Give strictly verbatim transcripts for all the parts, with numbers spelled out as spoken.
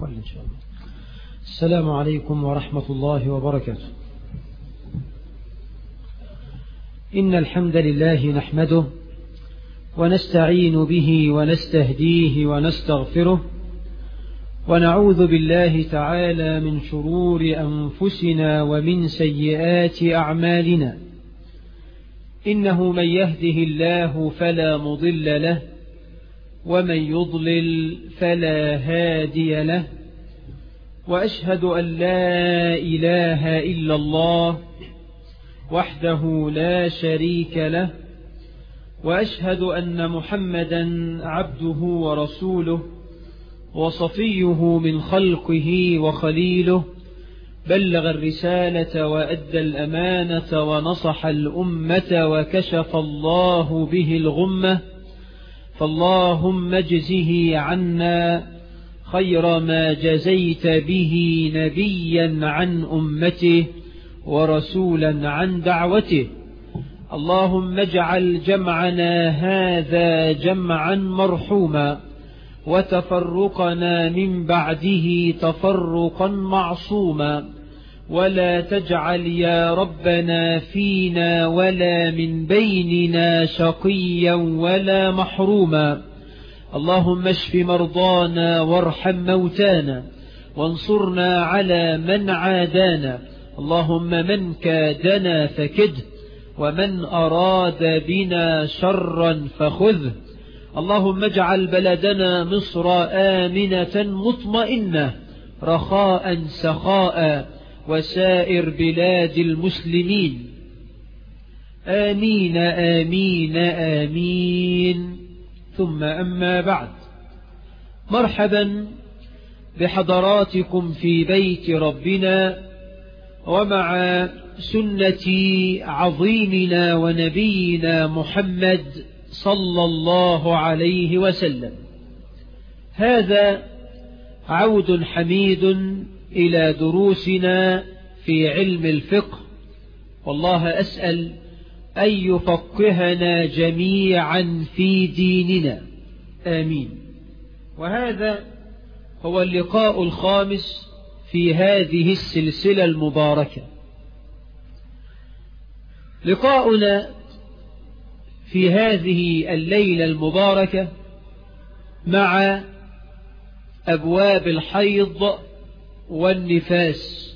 قل إن شاء الله. السلام عليكم ورحمة الله وبركاته. إن الحمد لله نحمده ونستعين به ونستهديه ونستغفره ونعوذ بالله تعالى من شرور أنفسنا ومن سيئات أعمالنا. إنه من يهده الله فلا مضل له ومن يضلل فلا هادي له، وأشهد أن لا إله إلا الله وحده لا شريك له، وأشهد أن محمدا عبده ورسوله وصفيه من خلقه وخليله، بلغ الرسالة وأدى الأمانة ونصح الأمة وكشف الله به الغمة، فاللهم اجزه عنا خير ما جزيت به نبيا عن أمته ورسولا عن دعوته. اللهم اجعل جمعنا هذا جمعا مرحوما وتفرقنا من بعده تفرقا معصوما، ولا تجعل يا ربنا فينا ولا من بيننا شقيا ولا محروما. اللهم اشف مرضانا وارحم موتانا وانصرنا على من عادانا. اللهم من كادنا فكده ومن أراد بنا شرا فخذه. اللهم اجعل بلدنا مصر آمنة مطمئنة رخاء سخاء وسائر بلاد المسلمين، آمين آمين آمين. ثم أما بعد، مرحبا بحضراتكم في بيت ربنا ومع سنة عظيمنا ونبينا محمد صلى الله عليه وسلم. هذا عود حميد إلى دروسنا في علم الفقه، والله أسأل أن يفقهنا جميعا في ديننا، آمين. وهذا هو اللقاء الخامس في هذه السلسلة المباركة. لقاؤنا في هذه الليلة المباركة مع أبواب الحيض والنفاس.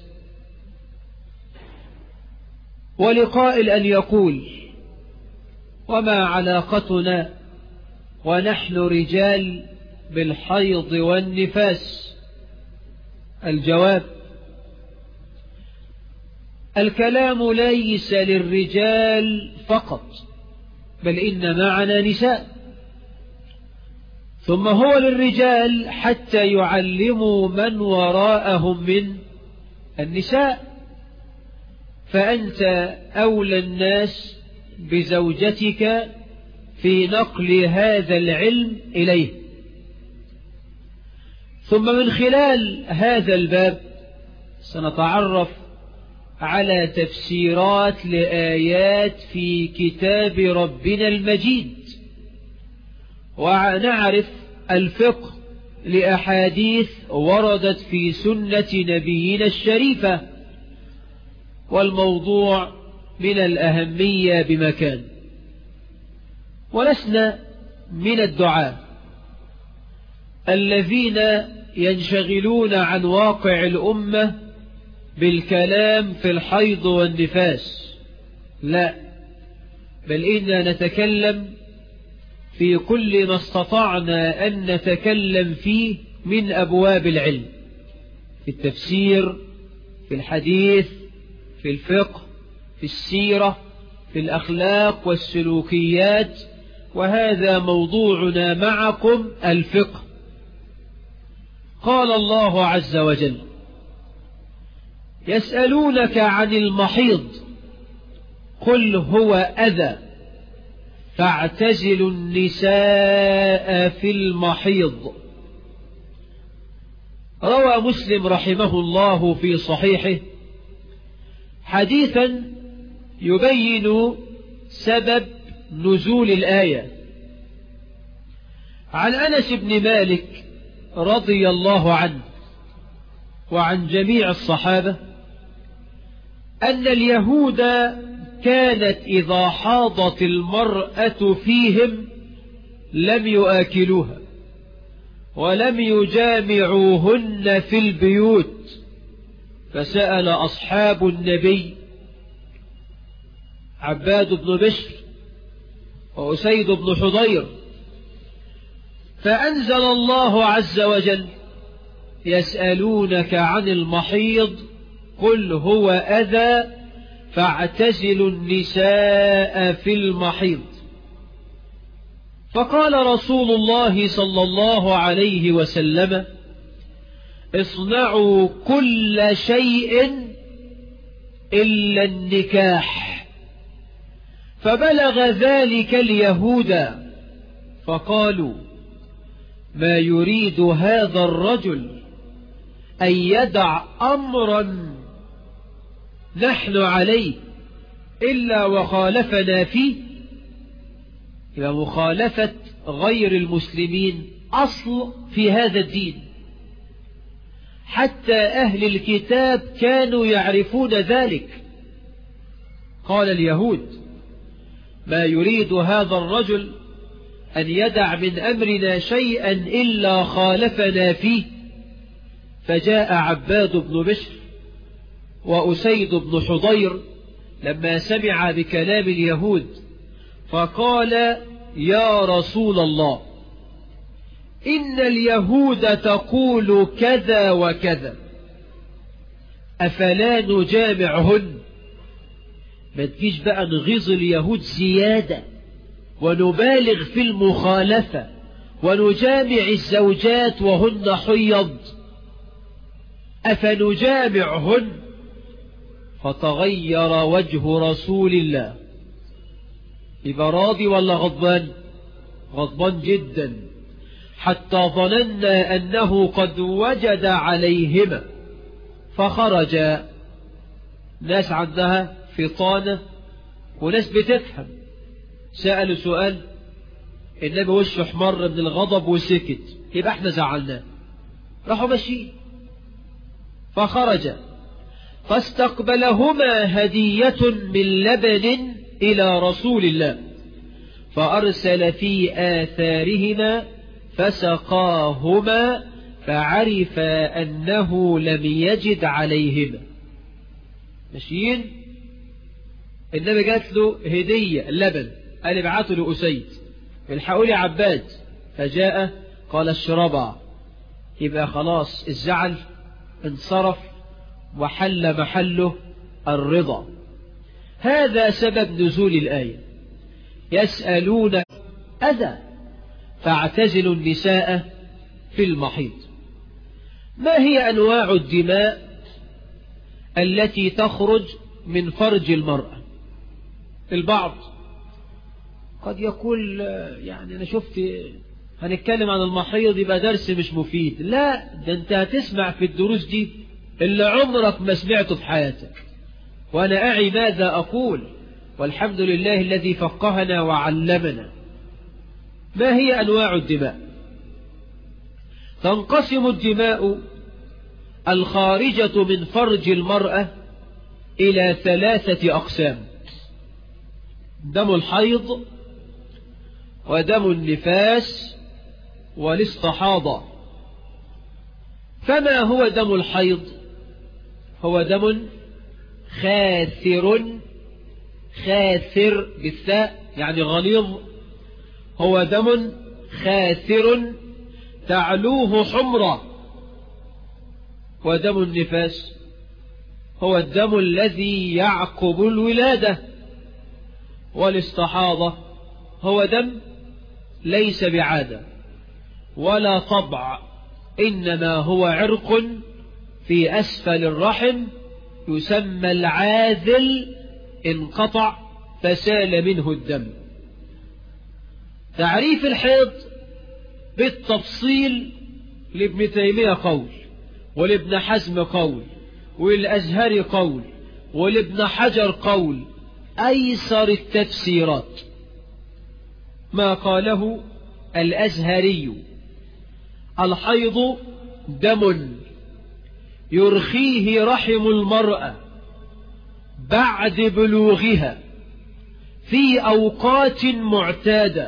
ولقائل أن يقول: وما علاقتنا ونحن رجال بالحيض والنفاس؟ الجواب: الكلام ليس للرجال فقط، بل إن معنا نساء، ثم هو للرجال حتى يعلموا من وراءهم من النساء. فأنت أولى الناس بزوجتك في نقل هذا العلم إليه. ثم من خلال هذا الباب سنتعرف على تفسيرات لآيات في كتاب ربنا المجيد، ونعرف الفقه لأحاديث وردت في سنة نبينا الشريفة، والموضوع من الأهمية بمكان. ولسنا من الدعاة الذين ينشغلون عن واقع الأمة بالكلام في الحيض والنفاس، لا، بل إننا نتكلم في كل ما استطعنا أن نتكلم فيه من أبواب العلم، في التفسير، في الحديث، في الفقه، في السيرة، في الأخلاق والسلوكيات. وهذا موضوعنا معكم، الفقه. قال الله عز وجل: يسألونك عن المحيض قل هو أذى فاعتزلوا النساء في المحيض. روى مسلم رحمه الله في صحيحه حديثا يبين سبب نزول الآية عن أنس بن مالك رضي الله عنه وعن جميع الصحابة أن اليهود كانت إذا حاضت المرأة فيهم لم يآكلوها ولم يجامعوهن في البيوت. فسأل أصحاب النبي عباد بن بشر وأسيد بن حضير، فأنزل الله عز وجل: يسألونك عن المحيض قل هو أذى فاعتزلوا النساء في المحيض. فقال رسول الله صلى الله عليه وسلم: اصنعوا كل شيء إلا النكاح. فبلغ ذلك اليهود فقالوا: ما يريد هذا الرجل أن يدع أمرا نحن عليه إلا وخالفنا فيه. إلى مخالفة غير المسلمين أصل في هذا الدين، حتى أهل الكتاب كانوا يعرفون ذلك. قال اليهود: ما يريد هذا الرجل أن يدع من أمرنا شيئا إلا خالفنا فيه. فجاء عباد بن بشر وأسيد بن حضير لما سمع بكلام اليهود فقال: يا رسول الله، إن اليهود تقول كذا وكذا، أفلا نجامعهن؟ ما تجيش بقى نغيظ اليهود زيادة ونبالغ في المخالفة ونجامع الزوجات وهن حيض، أفنجامعهن؟ فتغير وجه رسول الله. يبقى راضي ولا غضبان؟ غضبان جدا، حتى ظننا أنه قد وجد عليهما. فخرج ناس عندها فطانة وناس بتفهم، سألوا سؤال، النبي وشه احمر من الغضب وسكت، يبقى احنا زعلناه. راحوا ماشيين. فخرج فاستقبلهما هدية من لبن إلى رسول الله، فأرسل في آثارهما فسقاهما فعرف أنه لم يجد عليهما. ماشيين، النبي جات له هدية اللبن، قال ابعته لأسيد الحقوا لي عباد، فجاء قال اشربا. يبقى خلاص الزعل انصرف وحل محله الرضا. هذا سبب نزول الآية: يسألون أذى فاعتزلوا النساء في المحيض. ما هي أنواع الدماء التي تخرج من فرج المرأة؟ البعض قد يقول يعني أنا شفت هنتكلم عن المحيض يبقى درس مش مفيد. لا، ده أنت هتسمع في الدروس دي اللي عمرك ما سمعته في حياتك، وأنا أعي ماذا أقول، والحمد لله الذي فقهنا وعلمنا. ما هي أنواع الدماء؟ تنقسم الدماء الخارجة من فرج المرأة إلى ثلاثة أقسام: دم الحيض ودم النفاس والاستحاضة. فما هو دم الحيض؟ هو دم خاثر، خاثر بالثاء يعني غليظ، هو دم خاثر تعلوه حمرة. ودم النفاس هو الدم الذي يعقب الولادة. والاستحاضة هو دم ليس بعادة ولا طبع، إنما هو عرق في أسفل الرحم يسمى العاذل، انقطع فسال منه الدم. تعريف الحيض بالتفصيل لابن تيمية قول، ولابن حزم قول، والأزهري قول، ولابن حجر قول، أيسر التفسيرات ما قاله الأزهري: الحيض دم يرخيه رحم المرأة بعد بلوغها في أوقات معتادة.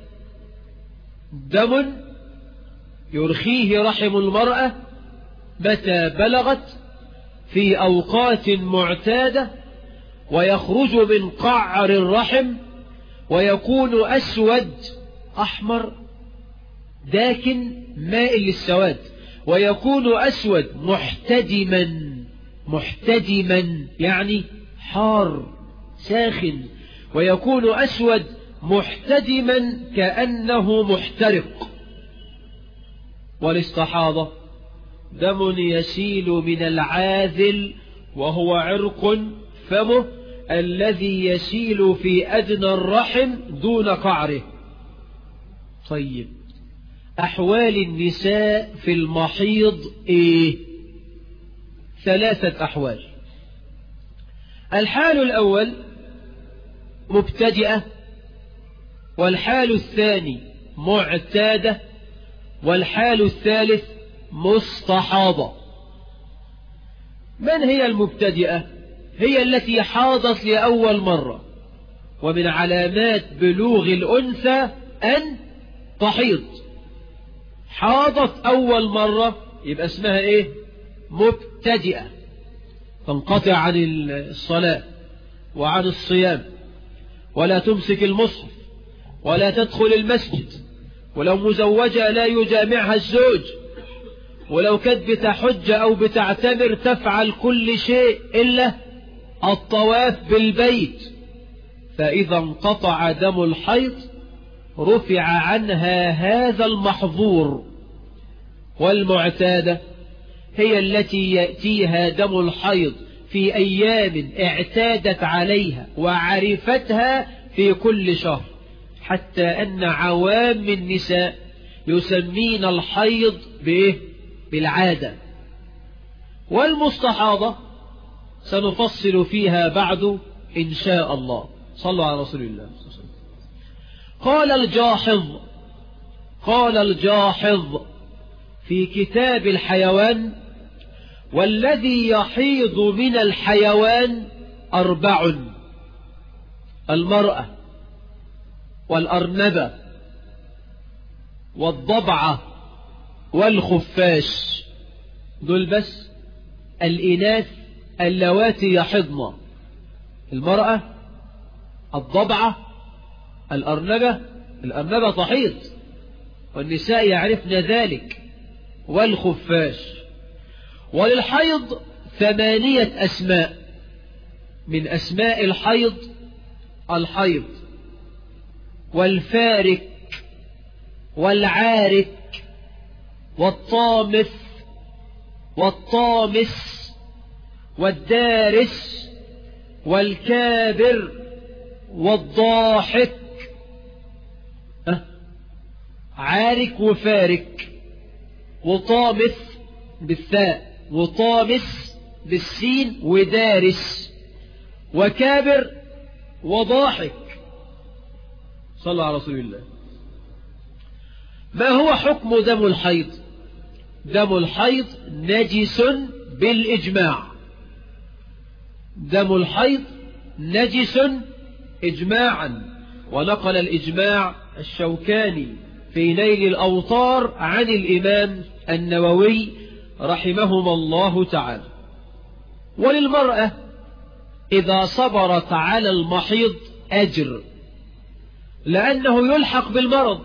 دم يرخيه رحم المرأة متى بلغت في أوقات معتادة، ويخرج من قعر الرحم ويكون أسود أحمر داكن مائل للسواد، ويكون أسود محتدما. محتدما يعني حار ساخن، ويكون أسود محتدما كأنه محترق. والاستحاضة دم يسيل من العاذل وهو عرق فمه الذي يسيل في أدنى الرحم دون قعره. طيب، أحوال النساء في المحيض إيه؟ ثلاثة أحوال. الحال الأول مبتدئة، والحال الثاني معتادة، والحال الثالث مستحاضة. من هي المبتدئة؟ هي التي حاضت لأول مرة، ومن علامات بلوغ الأنثى أن تحيض. حاضت أول مرة يبقى اسمها إيه؟ مبتدئة، تنقطع عن الصلاة وعن الصيام، ولا تمسك المصحف، ولا تدخل المسجد، ولو مزوجة لا يجامعها الزوج، ولو كانت بتحج أو بتعتمر تفعل كل شيء إلا الطواف بالبيت. فإذا انقطع دم الحيض رفع عنها هذا المحظور. والمعتادة هي التي يأتيها دم الحيض في أيام اعتادت عليها وعرفتها في كل شهر، حتى أن عوام النساء يسمين الحيض بإيه؟ بالعادة. والمستحاضة سنفصل فيها بعد إن شاء الله. صلوا على رسول الله. قال الجاحظ قال الجاحظ في كتاب الحيوان: والذي يحيض من الحيوان أربع: المرأة، والأرنبة، والضبعة، والخفاش. دول بس الإناث اللواتي يحضن: المرأة، الضبعة، الأرنبة. الأرنبة تحيض والنساء يعرفن ذلك، والخفاش. وللحيض ثمانية أسماء. من أسماء الحيض الحيض، والفارك، والعارك، والطامث، والطامس، والدارس، والكابر، والضاحك. أه؟ عارك وفارك وطامث بالثاء، وطامس بالسين، ودارس، وكابر، وضاحك. صلى على رسول الله. ما هو حكم دم الحيض؟ دم الحيض نجس بالإجماع. دم الحيض نجس إجماعا، ونقل الإجماع الشوكاني في نيل الأوطار عن الإمام النووي رحمهما الله تعالى. وللمرأة إذا صبرت على المحيض أجر، لأنه يلحق بالمرض.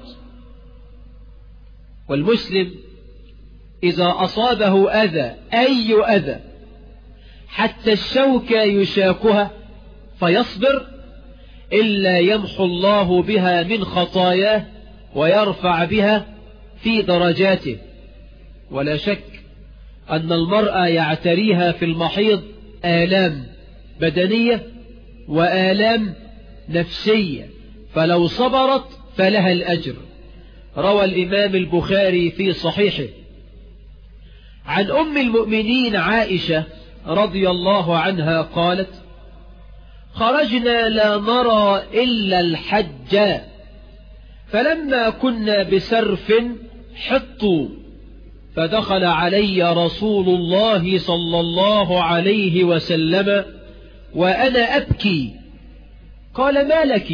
والمسلم إذا أصابه أذى، أي أذى، حتى الشوكة يشاكها فيصبر، إلا يمحو الله بها من خطاياه ويرفع بها في درجاته. ولا شك أن المرأة يعتريها في المحيض آلام بدنية وآلام نفسية، فلو صبرت فلها الأجر. روى الإمام البخاري في صحيحه عن أم المؤمنين عائشة رضي الله عنها قالت: خرجنا لا نرى إلا الحج، فلما كنا بسرف حطوا، فدخل علي رسول الله صلى الله عليه وسلم وأنا أبكي، قال: ما لك؟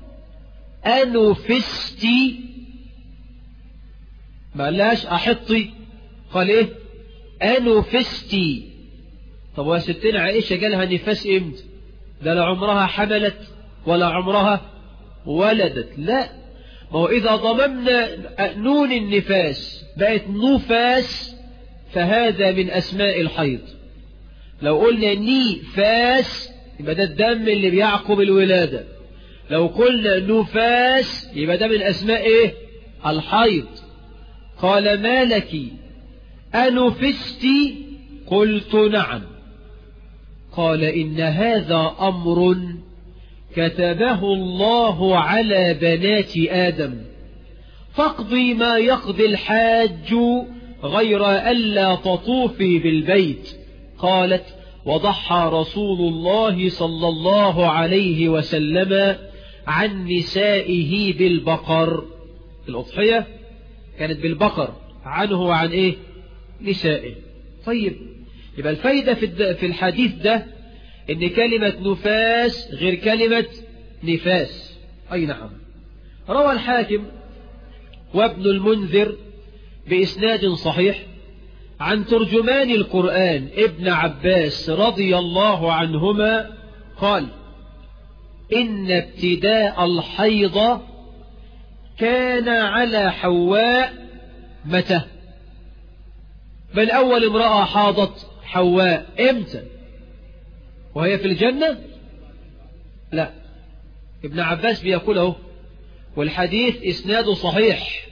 أنفستي؟ ما قالهاش أحطي، قال إيه؟ أنفستي. طب ويا ستنا عائشة جالها نفاس إمتى؟ ده لا عمرها حملت ولا عمرها ولدت. لا، ما هو إذا ضممنا نون النفاس بقت نفاس فهذا من أسماء الحيض. لو قلنا نفاس يبقى ده الدم اللي بيعقب الولادة. لو قلنا نفاس يبقى ده من أسماء إيه؟ الحيض. قال: ما لك؟ أنفستي؟ قلت: نعم. قال: إن هذا أمر كتبه الله على بنات آدم، فاقضي ما يقضي الحاج غير ألا تطوفي بالبيت. قالت: وضحى رسول الله صلى الله عليه وسلم عن نسائه بالبقر. الأضحية كانت بالبقر، عنه وعن إيه؟ نسائه. طيب، يبقى الفايدة في الحديث ده إن كلمة نفاس غير كلمة نفاس. أي نعم. روى الحاكم وابن المنذر بإسناد صحيح عن ترجمان القرآن ابن عباس رضي الله عنهما قال: إن ابتداء الحيض كان على حواء متى؟ بل أول امرأة حاضت حواء إمتى؟ وهي في الجنة؟ لا، ابن عباس بيقوله، والحديث إسناده صحيح.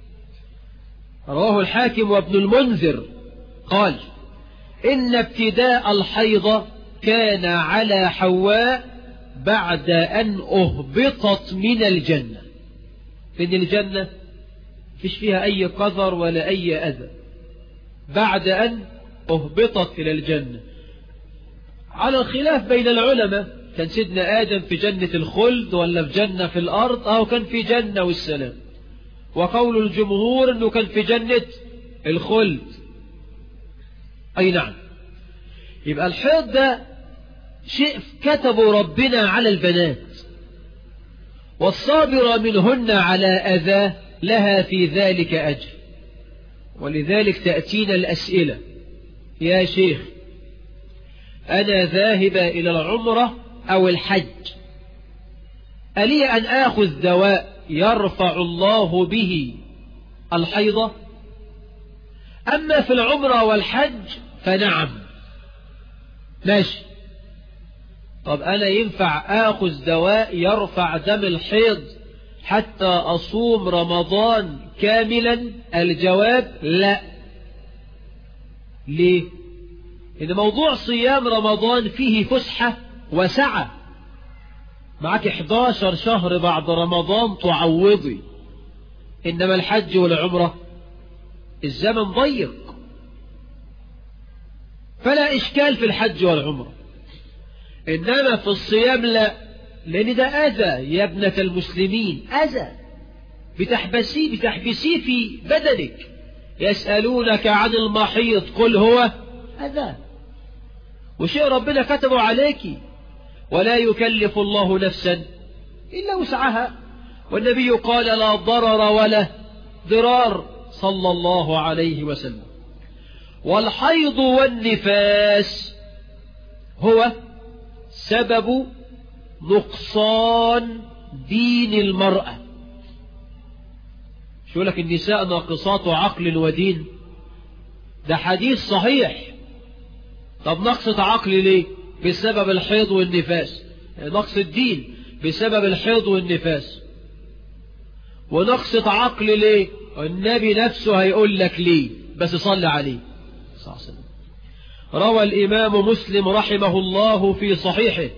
رواه الحاكم وابن المنذر قال: إن ابتداء الحيض كان على حواء بعد أن أهبطت من الجنة. من الجنة فيش فيها أي قذر ولا أي أذى، بعد أن أهبطت إلى الجنة. على الخلاف بين العلماء، كان سيدنا آدم في جنة الخلد ولا في جنة في الأرض، أو كان في جنة والسلام. وقول الجمهور أنه كان في جنة الخلد. أي نعم. يبقى الحيض ده شيء كتبه ربنا على البنات، والصابر منهن على أذاه لها في ذلك أجر. ولذلك تأتينا الأسئلة: يا شيخ، أنا ذاهبة إلى العمرة أو الحج، ألي أن آخذ دواء يرفع الله به الحيضة؟ أما في العمرة والحج فنعم، ماشي. طب أنا ينفع آخذ دواء يرفع دم الحيض حتى أصوم رمضان كاملا؟ الجواب لا. ليه؟ إن موضوع صيام رمضان فيه فسحة وسعة. معك إحدى عشر شهر بعد رمضان تعوضي، إنما الحج والعمرة الزمن ضيق، فلا إشكال في الحج والعمرة. إنما في الصيام لا، لأن ده أذى يا ابنة المسلمين، أذى بتحبسيه بتحبسيه في بدنك. يسألونك عن المحيض قل هو أذى، وشيء ربنا كتبه عليك، ولا يكلف الله نفسا إلا وسعها. والنبي قال: لا ضرر ولا ضرار صلى الله عليه وسلم. والحيض والنفاس هو سبب نقصان دين المرأة. شو لك النساء ناقصات عقل ودين؟ ده حديث صحيح. طب نقصة عقل ليه؟ بسبب الحيض والنفاس. نقص الدين بسبب الحيض والنفاس. ونقصة عقل ليه؟ النبي نفسه هيقول لك ليه، بس صلى عليه صلى الله عليه وسلم. روى الإمام مسلم رحمه الله في صحيحه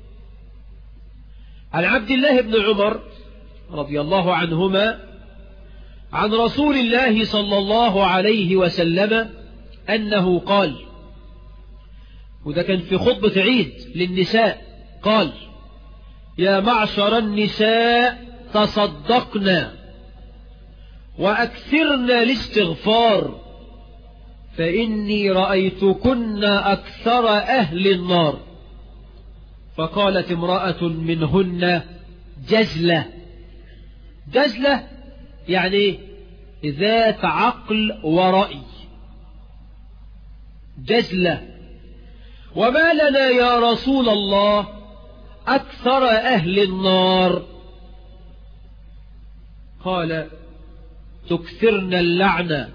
عن عبد الله بن عمر رضي الله عنهما عن رسول الله صلى الله عليه وسلم أنه قال، وده كان في خطبة عيد للنساء، قال: يا معشر النساء تصدقنا وأكثرنا الاستغفار فإني رأيتكن أكثر أهل النار. فقالت امرأة منهن جزلة. جزلة يعني ذات عقل ورأي. جزلة: وما لنا يا رسول الله أكثر أهل النار؟ قال: تكثرن اللعنة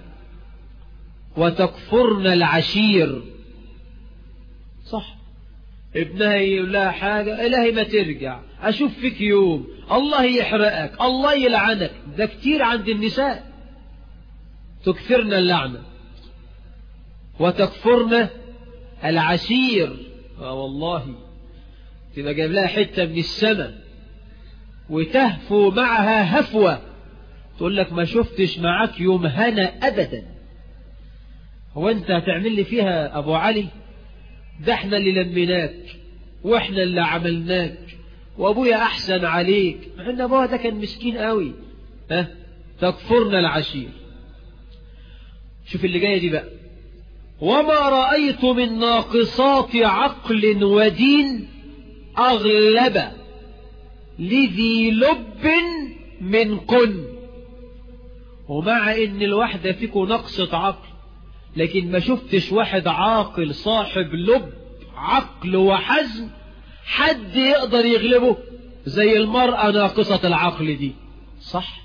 وتكفرن العشير. صح، ابنها يقول لها حاجة: إلهي ما ترجع، أشوف فيك يوم، الله يحرقك، الله يلعنك. ده كتير عند النساء. تكثرن اللعنة وتكفرن العشير. آه والله تبقى جايب لها حتة من السماء وتهفو معها هفوة، تقول لك ما شفتش معاك يوم هنا أبدا. هو أنت هتعمل لي فيها أبو علي؟ ده احنا اللي لمناك واحنا اللي عملناك وأبويا أحسن عليك، مع أن أبوها ده كان مسكين قوي. ها، تكفرنا العشير. شوف اللي جاية دي بقى: وما رأيت من ناقصات عقل ودين أغلب لذي لب منكن. ومع ان الواحدة فيكم نقصة عقل، لكن ما شفتش واحد عاقل صاحب لب عقل وحزم حد يقدر يغلبه زي المرأة ناقصة العقل دي. صح،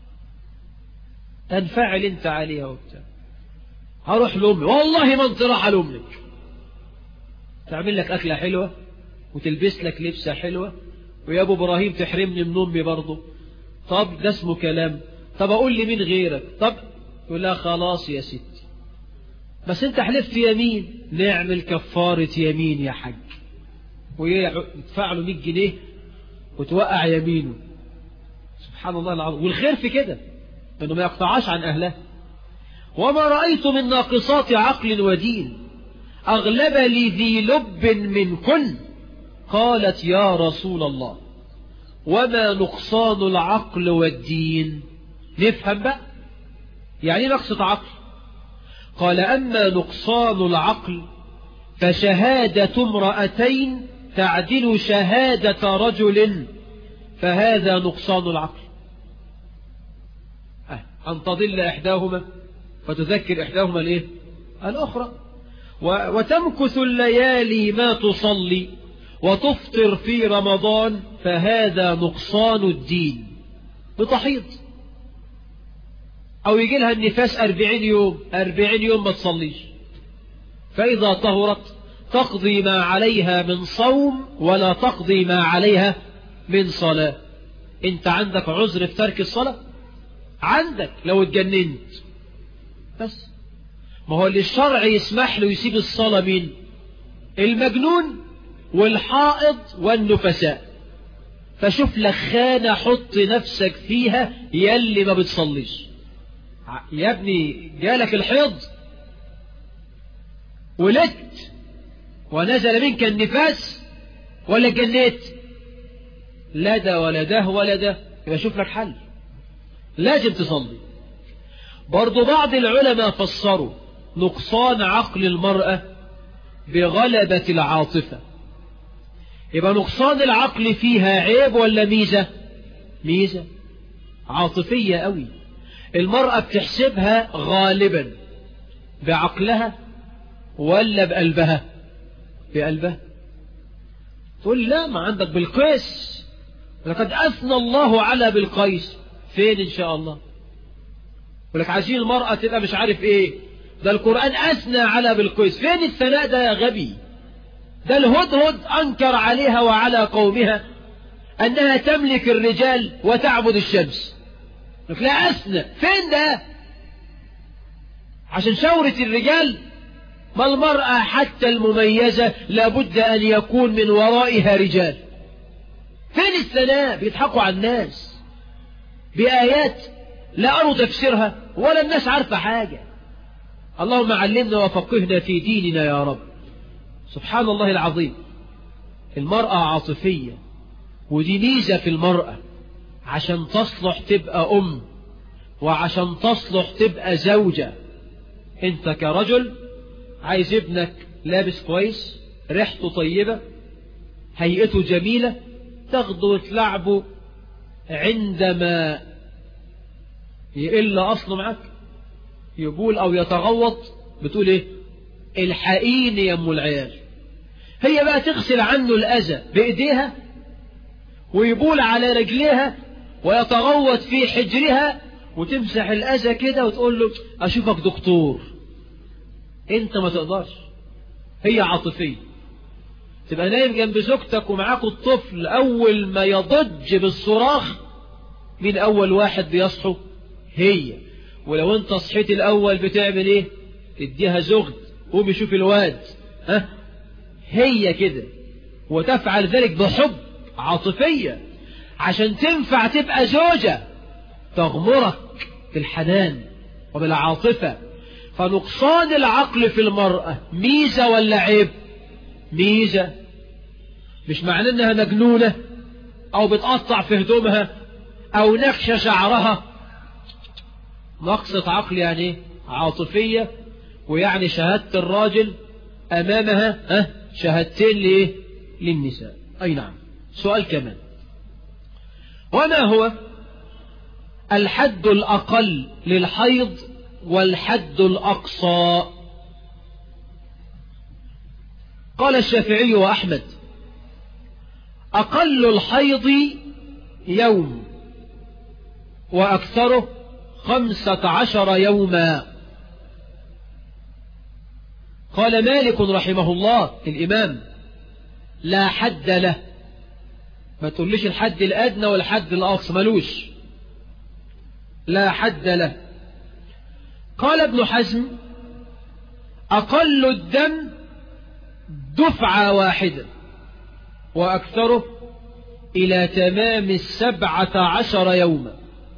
تنفعل انت عليها وبتاع. هروح لأمي، والله ما انت راح لأمك، تعمل لك أكلة حلوة وتلبس لك لبسة حلوة، ويا أبو إبراهيم تحرمني من أمي برضه. طب ده اسمه كلام؟ طب أقول لي مين غيرك؟ طب يقول لها خلاص يا ستي، بس انت حلفت يمين. نعمل كفارة يمين يا حاج، ويدفع له مية جنيه وتوقع يمينه. سبحان الله العظيم. والخير في كده انه ما يقطعاش عن اهله. وما رأيت من ناقصات عقل ودين أغلب لذي لب منكن. قالت: يا رسول الله وما نقصان العقل والدين؟ نفهم بقى يعني نقصة عقل. قال: أما نقصان العقل فشهادة امرأتين تعدل شهادة رجل، فهذا نقصان العقل. أه. أن تضل إحداهما فتذكر إحداهما الإيه؟ الأخرى. وتمكث الليالي ما تصلي وتفطر في رمضان، فهذا نقصان الدين. بتحيض أو يجي لها النفاس أربعين يوم، أربعين يوم ما تصليش، فإذا طهرت تقضي ما عليها من صوم ولا تقضي ما عليها من صلاة. انت عندك عذر في ترك الصلاة؟ عندك لو اتجننت بس. ما هو اللي الشرع يسمح له يسيب الصلاة مين؟ المجنون والحائض والنفساء. فشوف لك خانة حط نفسك فيها يلي ما بتصليش. يا ابني جالك الحيض ولدت ونزل منك النفاس ولا جنيت؟ لا ده ولا ده ولا ده. يبقى شوف لك حل، لازم تصلي. برضو بعض العلماء فسروا نقصان عقل المرأة بغلبة العاطفة. يبقى نقصان العقل فيها عيب ولا ميزة؟ ميزة عاطفية قوي. المرأة بتحسبها غالبا بعقلها ولا بقلبها؟ بقلبها. تقول لا ما عندك بالقيس، لقد أثنى الله على بالقيس. فين إن شاء الله؟ ولك عايزين المرأة تبقى مش عارف ايه، ده القرآن أثنى على بالقيس. فين الثناء ده يا غبي؟ ده الهدهد أنكر عليها وعلى قومها أنها تملك الرجال وتعبد الشمس. لك لا أثنى، فين ده؟ عشان شورة الرجال؟ ما المرأة حتى المميزة لابد أن يكون من ورائها رجال. فين الثناء؟ بيضحكوا على الناس بآيات لا أروا تفسيرها ولا الناس عارفة حاجة. اللهم علمنا وفقهنا في ديننا يا رب. سبحان الله العظيم. المرأة عاطفية، ودي ميزة في المرأة عشان تصلح تبقى أم وعشان تصلح تبقى زوجة. انت كرجل عايز ابنك لابس كويس، ريحته طيبة، هيئته جميلة، تاخده وتلعبه، عندما يقل أصله معك يقول أو يتغوط بتقول ايه؟ الحقيني يا ام العيال. هي بقى تغسل عنه الأذى بإيديها ويبول على رجليها ويتغوط في حجرها وتمسح الأذى كده وتقول له أشوفك دكتور. انت ما تقدرش، هي عاطفية. تبقى نايم جنب زوجتك ومعاك الطفل، أول ما يضج بالصراخ مين أول واحد بيصحو؟ هي. ولو انت صحيت الأول بتعمل ايه؟ تديها زغد، قوم يشوف الواد. ها؟ هي كده، وتفعل ذلك بحب عاطفية عشان تنفع تبقى زوجة تغمرك بالحنان وبالعاطفة. فنقصان العقل في المرأة ميزة ولا عيب؟ ميزة. مش معنى انها مجنونة او بتقطع في هدومها او نكشة شعرها. نقصة عقل يعني عاطفية، ويعني شهادة الراجل امامها ها شهادتين ليه؟ للنساء. اي نعم. سؤال كمان، وما هو الحد الأقل للحيض والحد الأقصى؟ قال الشافعي وأحمد أقل الحيض يوم وأكثره خمسة عشر يوما. قال مالك رحمه الله الإمام لا حد له، ما تقوليش الحد الأدنى والحد الأقصى، ملوش، لا حد له. قال ابن حزم أقل الدم دفعة واحدة وأكثره إلى تمام السبعة عشر يوما.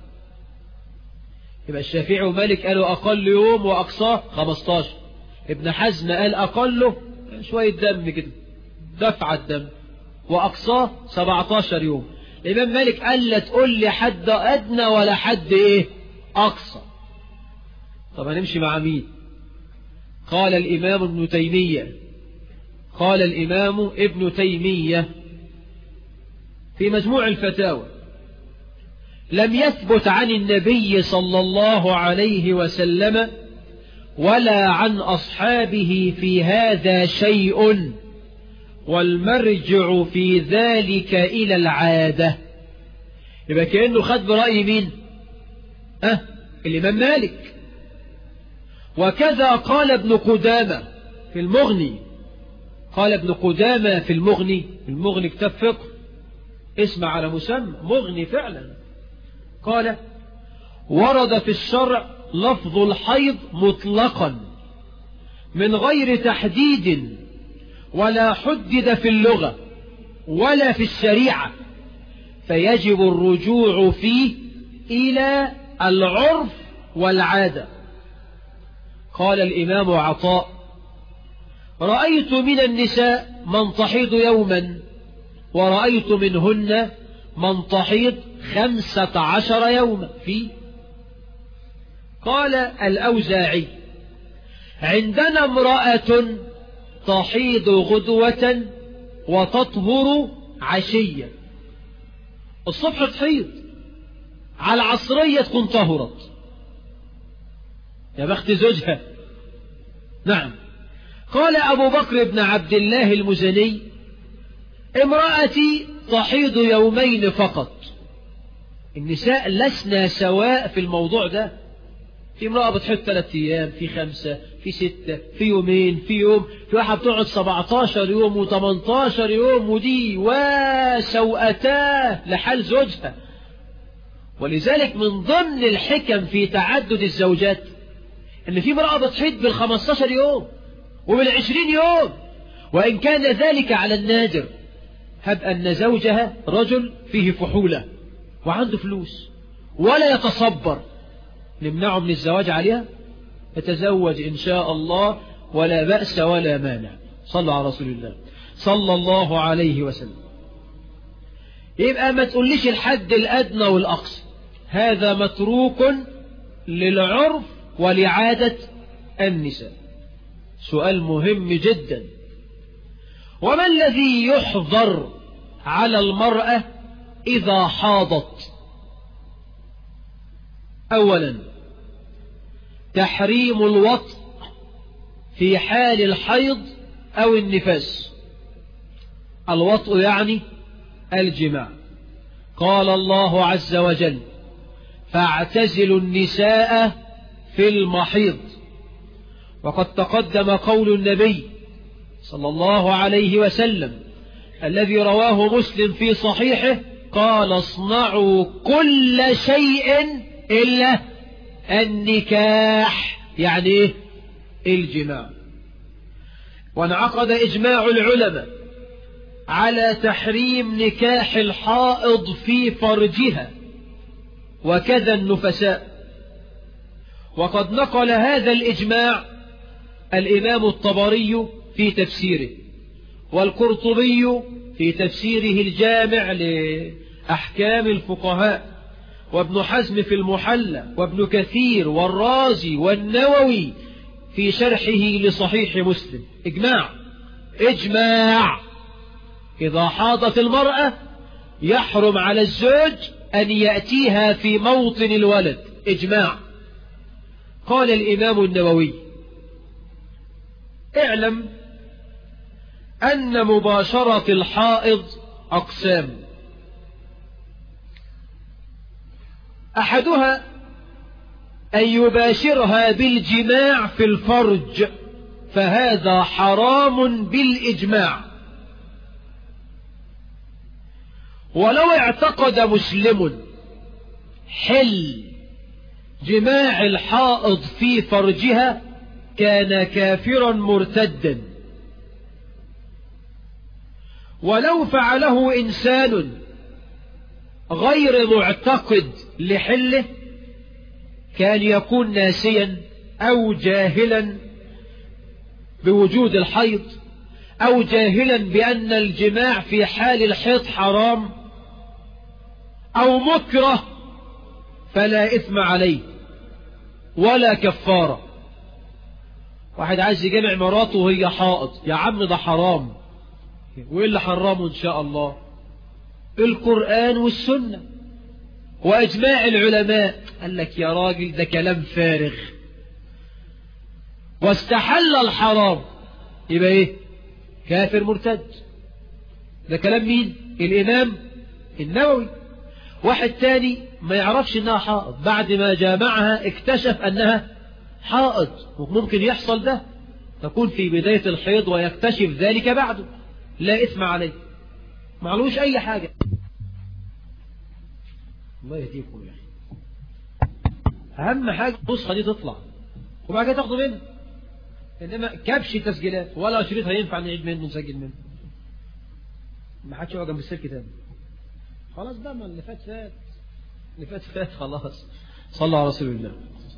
يبقى الشافعي ومالك قالوا أقل يوم وأقصاه خمستاشر. ابن حزم قال أقله شوية دم كده، دفعة الدم، وأقصاه سبعتاشر يوم. الإمام مالك قال لا تقول لي حد أدنى ولا حد إيه أقصى. طب هنمشي مع مين؟ قال الإمام ابن تيمية قال الإمام ابن تيمية في مجموع الفتاوى لم يثبت عن النبي صلى الله عليه وسلم ولا عن أصحابه في هذا شيء، والمرجع في ذلك إلى العادة. يبقى كأنه خد برأي مين؟ أه الإمام مالك. وكذا قال ابن قدامة في المغني. قال ابن قدامة في المغني، المغني كتاب فقه اسمع على مسمى مغني فعلا. قال ورد في الشرع لفظ الحيض مطلقا من غير تحديد، ولا حدد في اللغة ولا في الشريعة، فيجب الرجوع فيه إلى العرف والعادة. قال الإمام عطاء رأيت من النساء من تحيض يوما، ورأيت منهن من تحيض خمسة عشر يوما فيه. قال الأوزاعي عندنا امرأة تحيض غدوة وتطهر عشية. الصبح تحيض، على العصرية تكون طهرت، يا بخت زوجها. نعم. قال أبو بكر بن عبد الله المزني امرأتي تحيض يومين فقط. النساء لسنا سواء في الموضوع ده، في امرأة بتحيض ثلاثة أيام، في خمسة، في ستة، في يومين، في يوم، في واحد بتقعد سبعتاشر يوم وثمانتاشر يوم، ودي وسوءتاه لحال زوجها. ولذلك من ضمن الحكم في تعدد الزوجات ان في امرأة بتحيض بالخمستاشر يوم وبالعشرين يوم، وإن كان ذلك على النادر. هب أن زوجها رجل فيه فحولة وعنده فلوس ولا يتصبر، نمنعه من الزواج عليها؟ يتزوج إن شاء الله ولا بأس ولا مانع. صلى على رسول الله صلى الله عليه وسلم. يبقى ما تقوليش الحد الأدنى والأقصى، هذا متروك للعرف ولعادة النساء. سؤال مهم جدا. وما الذي يحظر على المرأة إذا حاضت؟ أولا تحريم الوطء في حال الحيض أو النفاس. الوطء يعني الجماع. قال الله عز وجل: فاعتزلوا النساء في المحيض. وقد تقدم قول النبي صلى الله عليه وسلم الذي رواه مسلم في صحيحه: قال: اصنعوا كل شيء إلا النكاح، يعني إيه؟ الجماع. وانعقد إجماع العلماء على تحريم نكاح الحائض في فرجها، وكذا النفساء. وقد نقل هذا الإجماع الإمام الطبري في تفسيره، والقرطبي في تفسيره الجامع لأحكام الفقهاء، وابن حزم في المحلى، وابن كثير والرازي والنووي في شرحه لصحيح مسلم. إجماع إجماع إذا حاضت المرأة يحرم على الزوج أن يأتيها في موطن الولد. إجماع. قال الإمام النووي: اعلم أن مباشرة الحائض أقسام: أحدها أن يباشرها بالجماع في الفرج، فهذا حرام بالإجماع. ولو اعتقد مسلم حل جماع الحائض في فرجها كان كافرا مرتدا. ولو فعله إنسان غير معتقد لحله كان يكون ناسيا أو جاهلا بوجود الحيض، أو جاهلا بأن الجماع في حال الحيض حرام، أو مكره، فلا إثم عليه ولا كفارة. واحد عايز يجمع مراته وهي حائض، يا عم ده حرام. وإيه اللي حرامه إن شاء الله؟ القرآن والسنة وإجماع العلماء. قال لك يا راجل ده كلام فارغ. واستحل الحرام يبقى إيه؟ كافر مرتد. ده كلام مين؟ الإمام النووي. واحد تاني ما يعرفش انها حائض، بعد ما جامعها اكتشف انها حائض، وممكن يحصل ده، تكون في بداية الحيض ويكتشف ذلك بعده، لا إثم عليه، معلوش أي حاجة. الله يهديكم يا أخي. أهم حاجة النسخة دي تطلع وبعد كده تاخدوا منها، إنما كبش تسجيلات ولا شريط هينفع نعيد منه نسجل منه. ما حدش يقعد جنب السلك تاني. خلاص بقى، ما اللي فات فات، اللي فات فات خلاص. صلى على رسول الله.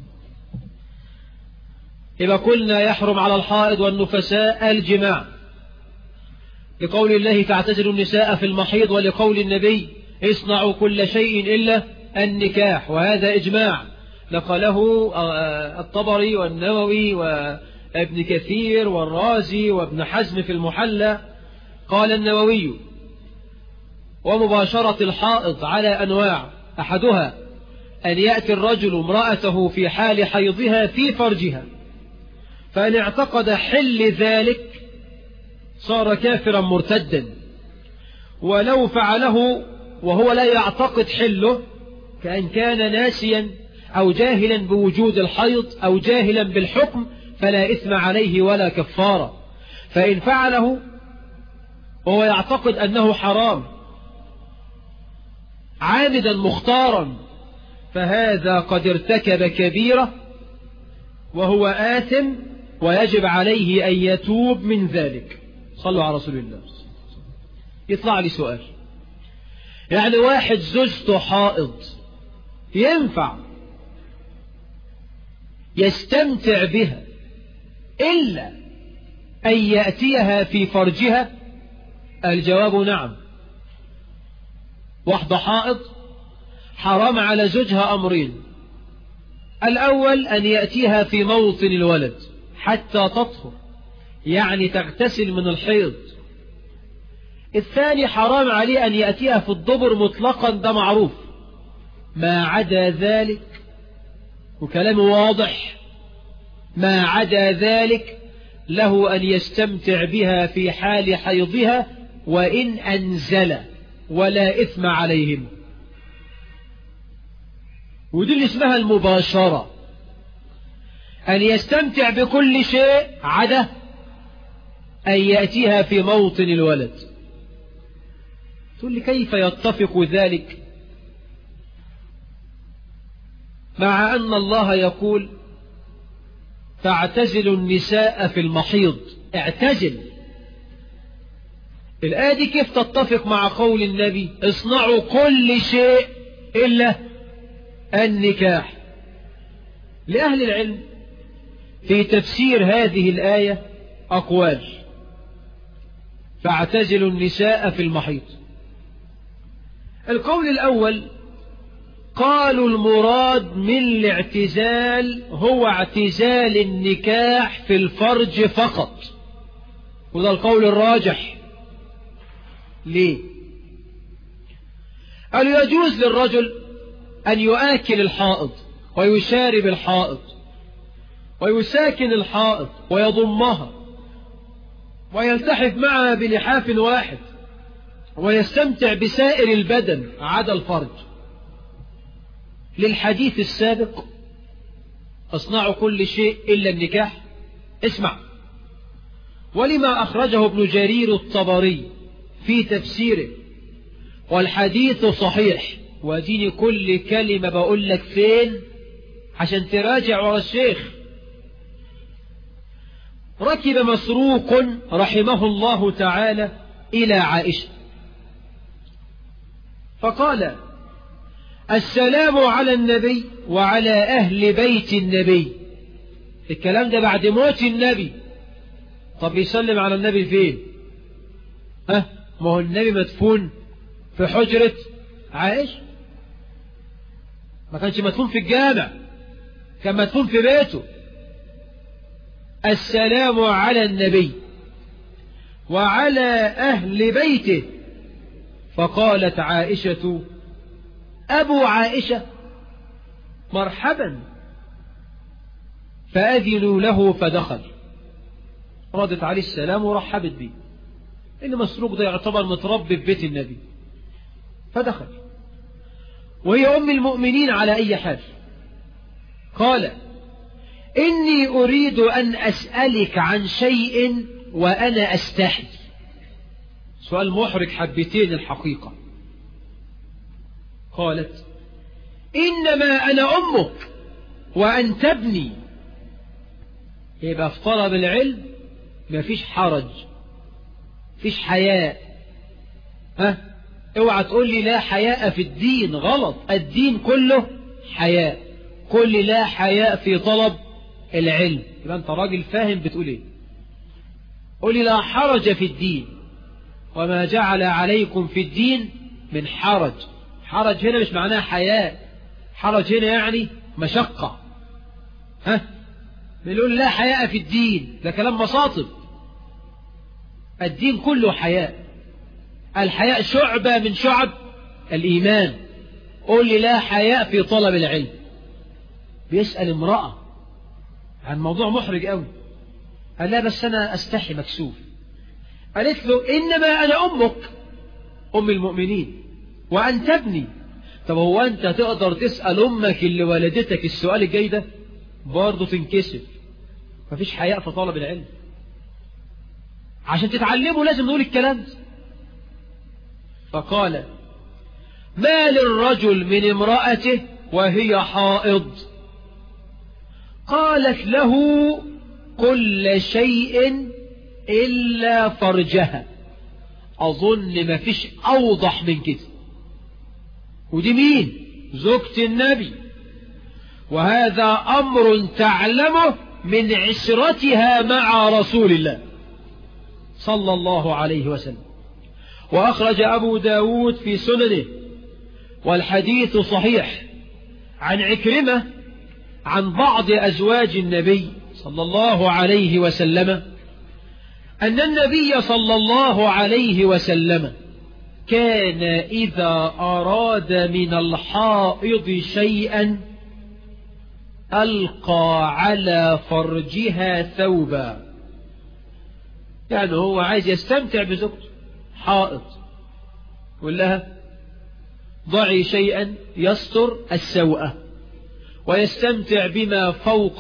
إذا قلنا يحرم على الحائض والنفساء الجماع لقول الله: تعتزلوا النساء في المحيض، ولقول النبي: اصنعوا كل شيء إلا النكاح. وهذا إجماع نقله الطبري والنووي وابن كثير والرازي وابن حزم في المحلى. قال النووي: ومباشرة الحائض على أنواع: أحدها أن يأتي الرجل امرأته في حال حيضها في فرجها، فإن اعتقد حل ذلك صار كافرا مرتدا. ولو فعله وهو لا يعتقد حله، كأن كان ناسيا أو جاهلا بوجود الحيض أو جاهلا بالحكم، فلا إثم عليه ولا كفارة. فإن فعله وهو يعتقد أنه حرام عامدا مختارا، فهذا قد ارتكب كبيرة وهو آثم، ويجب عليه أن يتوب من ذلك. صلوا على رسول الله. يطلع لي سؤال: يعني واحد زوجته حائض ينفع يستمتع بها إلا أن يأتيها في فرجها؟ الجواب نعم. واحدة حائض حرام على زوجها أمرين: الأول أن يأتيها في موطن الولد حتى تطهر، يعني تغتسل من الحيض. الثاني حرام عليه أن يأتيها في الدبر مطلقا، ده معروف. ما عدا ذلك، وكلام واضح، ما عدا ذلك له أن يستمتع بها في حال حيضها وإن أنزل، ولا إثم عليهم. ودي اللي اسمها المباشرة، أن يستمتع بكل شيء عدا أن يأتيها في موطن الولد. تقول لي كيف يتفق ذلك مع أن الله يقول فاعتزلوا النساء في المحيض؟ اعتزل. الآية دي كيف تتفق مع قول النبي اصنعوا كل شيء إلا النكاح؟ لأهل العلم في تفسير هذه الآية أقوال. فاعتزلوا النساء في المحيض. القول الأول قالوا المراد من الاعتزال هو اعتزال النكاح في الفرج فقط، وده القول الراجح. ليه؟ قالوا يجوز للرجل أن يؤكل الحائض ويشارب الحائض ويساكن الحائض ويضمها ويلتحف معها بلحاف واحد ويستمتع بسائر البدن عدا الفرج، للحديث السابق اصنعوا كل شيء إلا النكاح. اسمع، ولما أخرجه ابن جرير الطبري في تفسيره، والحديث صحيح. واديني كل كلمة بقول لك فين عشان تراجع ورا الشيخ. ركب مسروق رحمه الله تعالى إلى عائشة فقال السلام على النبي وعلى أهل بيت النبي. الكلام ده بعد موت النبي. طب يسلم على النبي فين؟ ها؟ ما هو النبي مدفون في حجرة عائشة، ما كانش مدفون في الجامع، كان مدفون في بيته. السلام على النبي وعلى أهل بيته. فقالت عائشة أبو عائشة مرحبا، فأذنوا له فدخل. ردت عليه السلام ورحبت به، إن مسروق ده يعتبر متربي في بيت النبي. فدخل وهي أم المؤمنين على أي حال. قال إني أريد أن أسألك عن شيء وأنا أستحي. سؤال محرج حبتين الحقيقة. قالت إنما أنا أمك وأنت ابني. يبقى في طلب العلم مفيش حرج، مفيش حياء. ها؟ اوعى تقول لي لا حياء في الدين، غلط. الدين كله حياء. قل لي لا حياء في طلب العلم، يبقى انت راجل فاهم بتقول ايه. قل لي لا حرج في الدين، وما جعل عليكم في الدين من حرج. حرج هنا مش معناها حياء، حرج هنا يعني مشقة. ها؟ بنقول لا حياء في الدين، ده كلام مصاطب. الدين كله حياء. الحياء شعبة من شعب الإيمان. قل لي لا حياء في طلب العلم. بيسأل امرأة عن موضوع محرج قوي. قال لا بس أنا أستحي مكسوف. قالت له إنما أنا أمك، أم المؤمنين، وأنت ابني. طب هو أنت تقدر تسأل أمك اللي ولدتك السؤال الجاي ده؟ برضه تنكسف. مفيش حياء في طلب العلم. عشان تتعلموا لازم نقول الكلام ده. فقال ما للرجل من امرأته وهي حائض؟ قالت له كل شيء إلا فرجها. أظن ما فيش أوضح من كده. ودي مين؟ زوجة النبي، وهذا أمر تعلمه من عشرتها مع رسول الله صلى الله عليه وسلم. وأخرج أبو داود في سننه والحديث صحيح عن عكرمة عن بعض أزواج النبي صلى الله عليه وسلم أن النبي صلى الله عليه وسلم كان إذا أراد من الحائض شيئا ألقى على فرجها ثوبا. يعني هو عايز يستمتع بزوجته حائض، يقول لها ضعي شيئا يستر السوءة ويستمتع بما فوق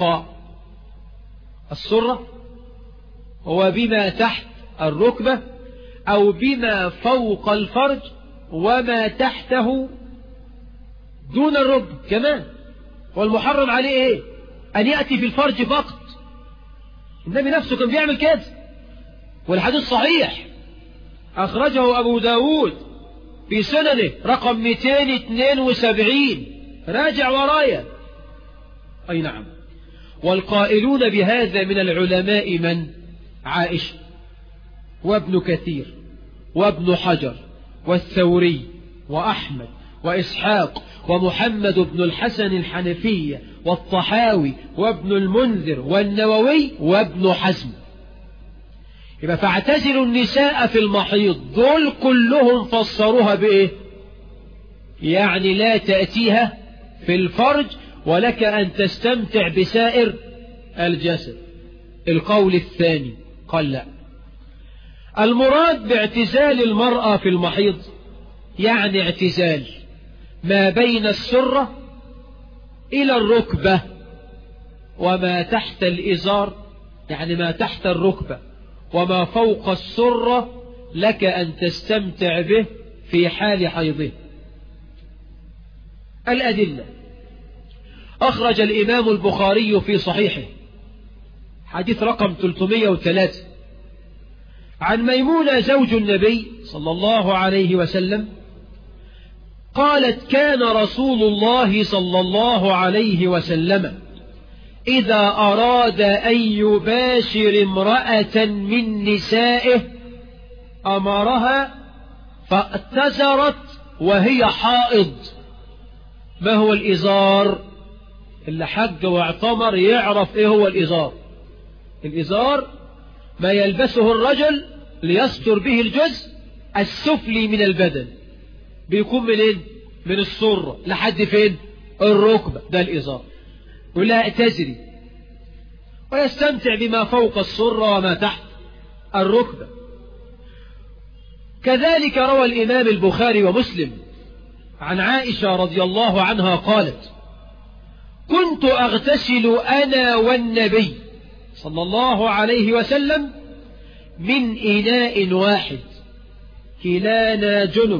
السرة وبما تحت الركبة أو بما فوق الفرج وما تحته دون الركبة كمان. والمحرم عليه ايه؟ أن يأتي في الفرج فقط. النبي نفسه كان بيعمل كده، والحديث صحيح أخرجه أبو داود في سننه رقم مئتين واثنين وسبعين، راجع ورايا. أي نعم. والقائلون بهذا من العلماء من؟ عائشة وابن كثير وابن حجر والثوري وأحمد وإسحاق ومحمد بن الحسن الحنفية والطحاوي وابن المنذر والنووي وابن حزم. يبقى فاعتزلوا النساء في المحيض، دول كلهم فسروها بإيه؟ يعني لا تأتيها في الفرج ولك أن تستمتع بسائر الجسد. القول الثاني قال لا، المراد باعتزال المرأة في المحيض يعني اعتزال ما بين السرة إلى الركبة وما تحت الإزار، يعني ما تحت الركبة وما فوق السرة لك أن تستمتع به في حال حيضه. الأدلة: أخرج الإمام البخاري في صحيحه حديث رقم ثلاثمائة وثلاثة عن ميمونة زوج النبي صلى الله عليه وسلم قالت: كان رسول الله صلى الله عليه وسلم إذا أراد أن يباشر امرأة من نسائه أمرها فاعتذرت وهي حائض. ما هو الإزار؟ اللي حج واعتمر يعرف إيه هو الإزار. الإزار ما يلبسه الرجل ليستر به الجزء السفلي من البدن، بيكون منين؟ من السرة لحد فين؟ الركبة. ده الإزار. يقول لها اعتذري ويستمتع بما فوق السرة وما تحت الركبة. كذلك روى الإمام البخاري ومسلم عن عائشة رضي الله عنها قالت: كنت أغتسل أنا والنبي صلى الله عليه وسلم من إناء واحد كلانا جنب،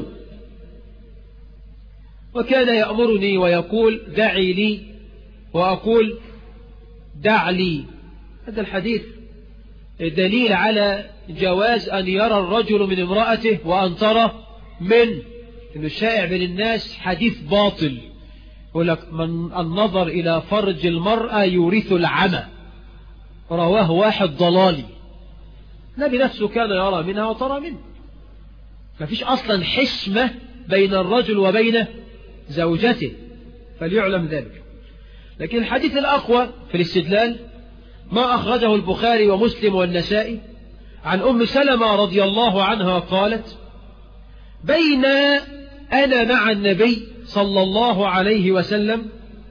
وكان يأمرني ويقول دعي لي وأقول دع لي. هذا الحديث دليل على جواز أن يرى الرجل من امرأته وأن ترى من إنه الشائع بين الناس حديث باطل يقول لك من النظر إلى فرج المرأة يورث العمى، رواه واحد ضلالي. النبي نفسه كان يرى منها وترى منه. ما فيش أصلا حشمة بين الرجل وبين زوجته، فليعلم ذلك. لكن الحديث الأقوى في الاستدلال ما أخرجه البخاري ومسلم والنسائي عن أم سلمة رضي الله عنها قالت: بين أنا مع النبي صلى الله عليه وسلم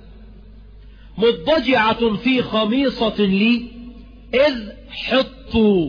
مضجعة في خميصة لي إذ حطوا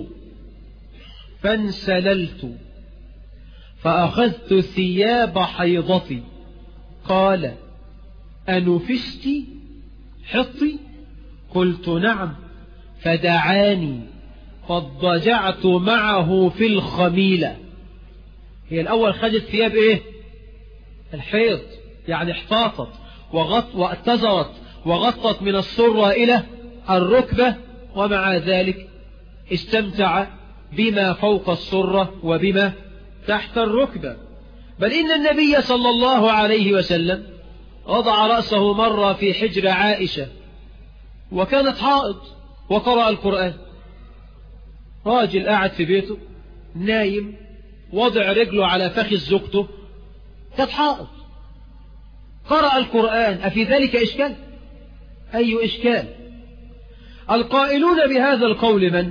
فانسللت فأخذت ثياب حيضتي. قال: أنفست حطي؟ قلت: نعم. فدعاني فاضجعت معه في الخميلة. هي الأول خدت ثياب إيه؟ الحيض، يعني احتاطت وغط واتزرت وغطت من السرة إلى الركبة، ومع ذلك استمتع بما فوق السرة وبما تحت الركبة. بل إن النبي صلى الله عليه وسلم وضع رأسه مرة في حجر عائشة وكانت حائض وقرأ القرآن. راجل قاعد في بيته نايم وضع رجله على فخذ زوجته كانت حائض، قرأ القرآن، أفي ذلك إشكال؟ أي إشكال؟ القائلون بهذا القول من؟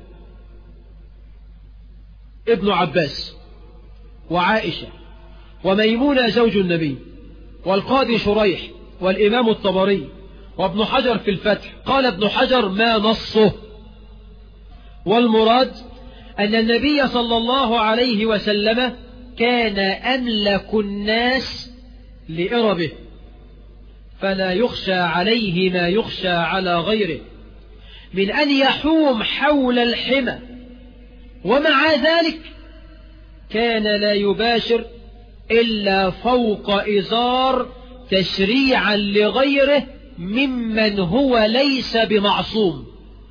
ابن عباس وعائشة وميمونة زوج النبي والقاضي شريح والإمام الطبري وابن حجر في الفتح. قال ابن حجر: ما نصه؟ والمراد أن النبي صلى الله عليه وسلم كان أملك الناس لإربه، فلا يخشى عليه ما يخشى على غيره من أن يحوم حول الحمى، ومع ذلك كان لا يباشر إلا فوق إزار تشريعا لغيره ممن هو ليس بمعصوم،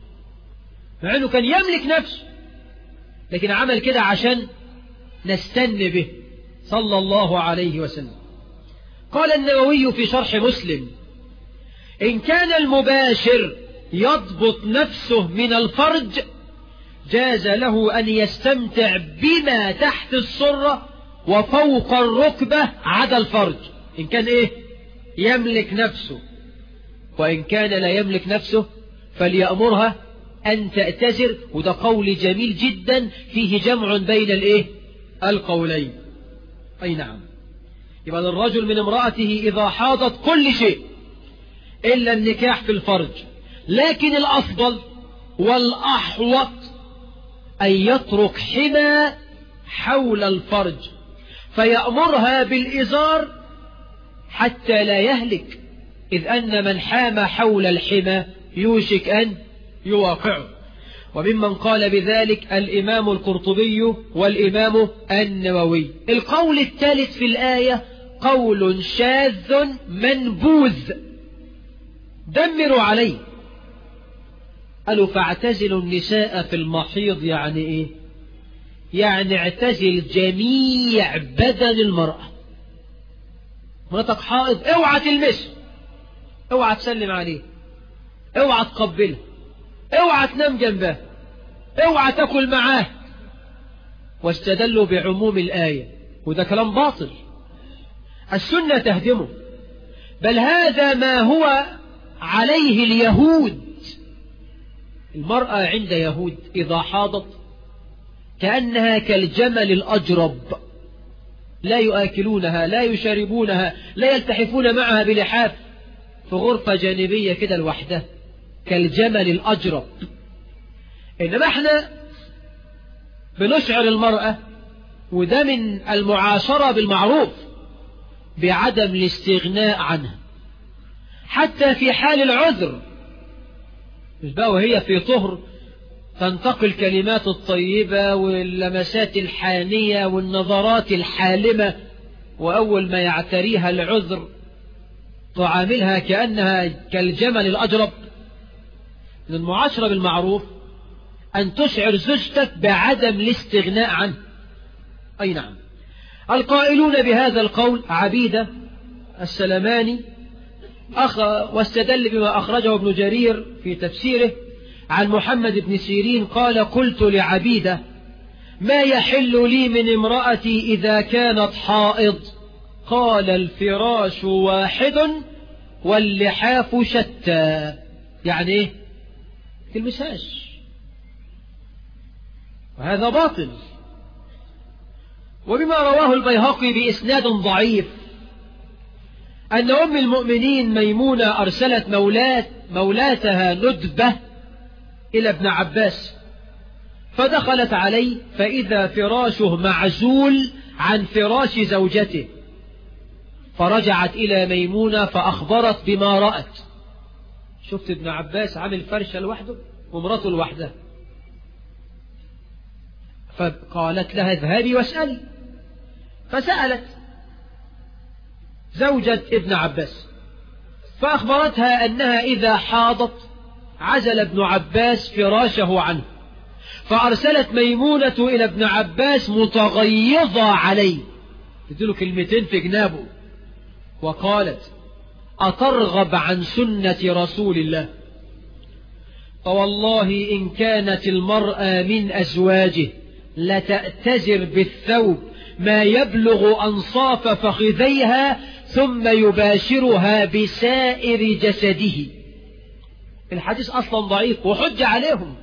مع أنه كان يملك نفسه، لكن عمل كده عشان نستن به صلى الله عليه وسلم. قال النووي في شرح مسلم: إن كان المباشر يضبط نفسه من الفرج جاز له أن يستمتع بما تحت السرة وفوق الركبة عدا الفرج، إن كان إيه؟ يملك نفسه. وإن كان لا يملك نفسه فليأمرها أن تأتزر، وده قول جميل جدا فيه جمع بين الإيه؟ القولين. أي نعم. يبقى الرجل من امرأته إذا حاضت كل شيء إلا النكاح في الفرج، لكن الأفضل والأحوط أن يترك حمى حول الفرج فيأمرها بالإزار حتى لا يهلك، إذ أن من حام حول الحمى يوشك أن يواقعه. وممن قال بذلك الإمام القرطبي والإمام النووي. القول الثالث في الآية قول شاذ منبوذ دمروا عليه. قالوا: فاعتزلوا النساء في المحيض. يعني إيه؟ يعني اعتزل جميع بدن المرأة. مراتك حائض اوعى تلمسه، اوعى تسلم عليه، اوعى تقبله، اوعى تنام جنبه، اوعى تاكل معاه. واستدلوا بعموم الآية، وده كلام باطل، السنة تهدمه، بل هذا ما هو عليه اليهود. المرأة عند يهود إذا حاضت كأنها كالجمل الأجرب، لا يؤكلونها، لا يشربونها، لا يلتحفون معها بلحاف، في غرفة جانبية كده لوحدها كالجمل الأجرب. إنما احنا بنشعر المرأة، وده من المعاشرة بالمعروف، بعدم الاستغناء عنها حتى في حال العذر. مش بقى وهي في طهر تنتقل الكلمات الطيبة واللمسات الحانية والنظرات الحالمة، وأول ما يعتريها العذر تعاملها كأنها كالجمل الأجرب. من المعاشرة بالمعروف أن تشعر زوجتك بعدم الاستغناء عنه. أي نعم. القائلون بهذا القول عبيدة السلماني أخ واستدل بما أخرجه ابن جرير في تفسيره عن محمد بن سيرين قال: قلت لعبيدة: ما يحل لي من امرأتي إذا كانت حائض؟ قال: الفراش واحد واللحاف شتى. يعني ايه؟ تلمساش. وهذا باطل. وبما رواه البيهقي بإسناد ضعيف أن أم المؤمنين ميمونة أرسلت مولات مولاتها ندبة إلى ابن عباس، فدخلت عليه فإذا فراشه معزول عن فراش زوجته، فرجعت إلى ميمونة فأخبرت بما رأت. شفت ابن عباس عامل فرشة لوحده ومراته لوحدها، فقالت لها: اذهبي واسألي. فسألت زوجة ابن عباس فأخبرتها أنها إذا حاضت عزل ابن عباس فراشه عنه، فأرسلت ميمونة إلى ابن عباس متغيظة عليه، تديله كلمتين في جنابه، وقالت: أترغب عن سنة رسول الله؟ فوالله إن كانت المرأة من أزواجه لتأتزر بالثوب ما يبلغ أنصاف فخذيها ثم يباشرها بسائر جسده. الحديث أصلا ضعيف وحج عليهم.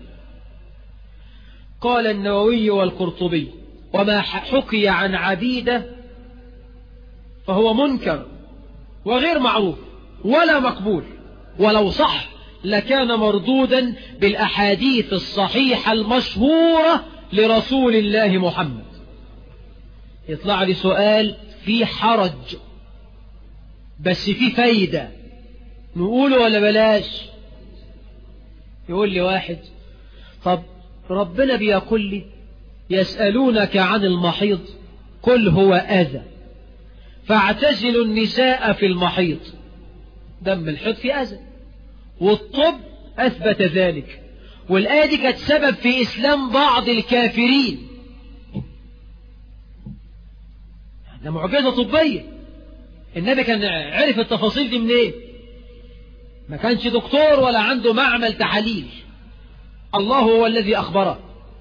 قال النووي والقرطبي: وما حكي عن عبيدة فهو منكر وغير معروف ولا مقبول، ولو صح لكان مردودا بالأحاديث الصحيحة المشهورة لرسول الله محمد. يطلع لي سؤال في حرج بس في فايدة، نقوله ولا بلاش؟ يقول لي واحد: طب ربنا بيقول لي يسألونك عن المحيض قل هو أذى فاعتزلوا النساء في المحيض. دم الحيض في أذى، والطب أثبت ذلك، والآية دي كانت سبب في إسلام بعض الكافرين. ده معجزة طبية. النبي كان عرف التفاصيل دي منين؟ إيه؟ ما كانش دكتور ولا عنده معمل تحاليل، الله هو الذي أخبره.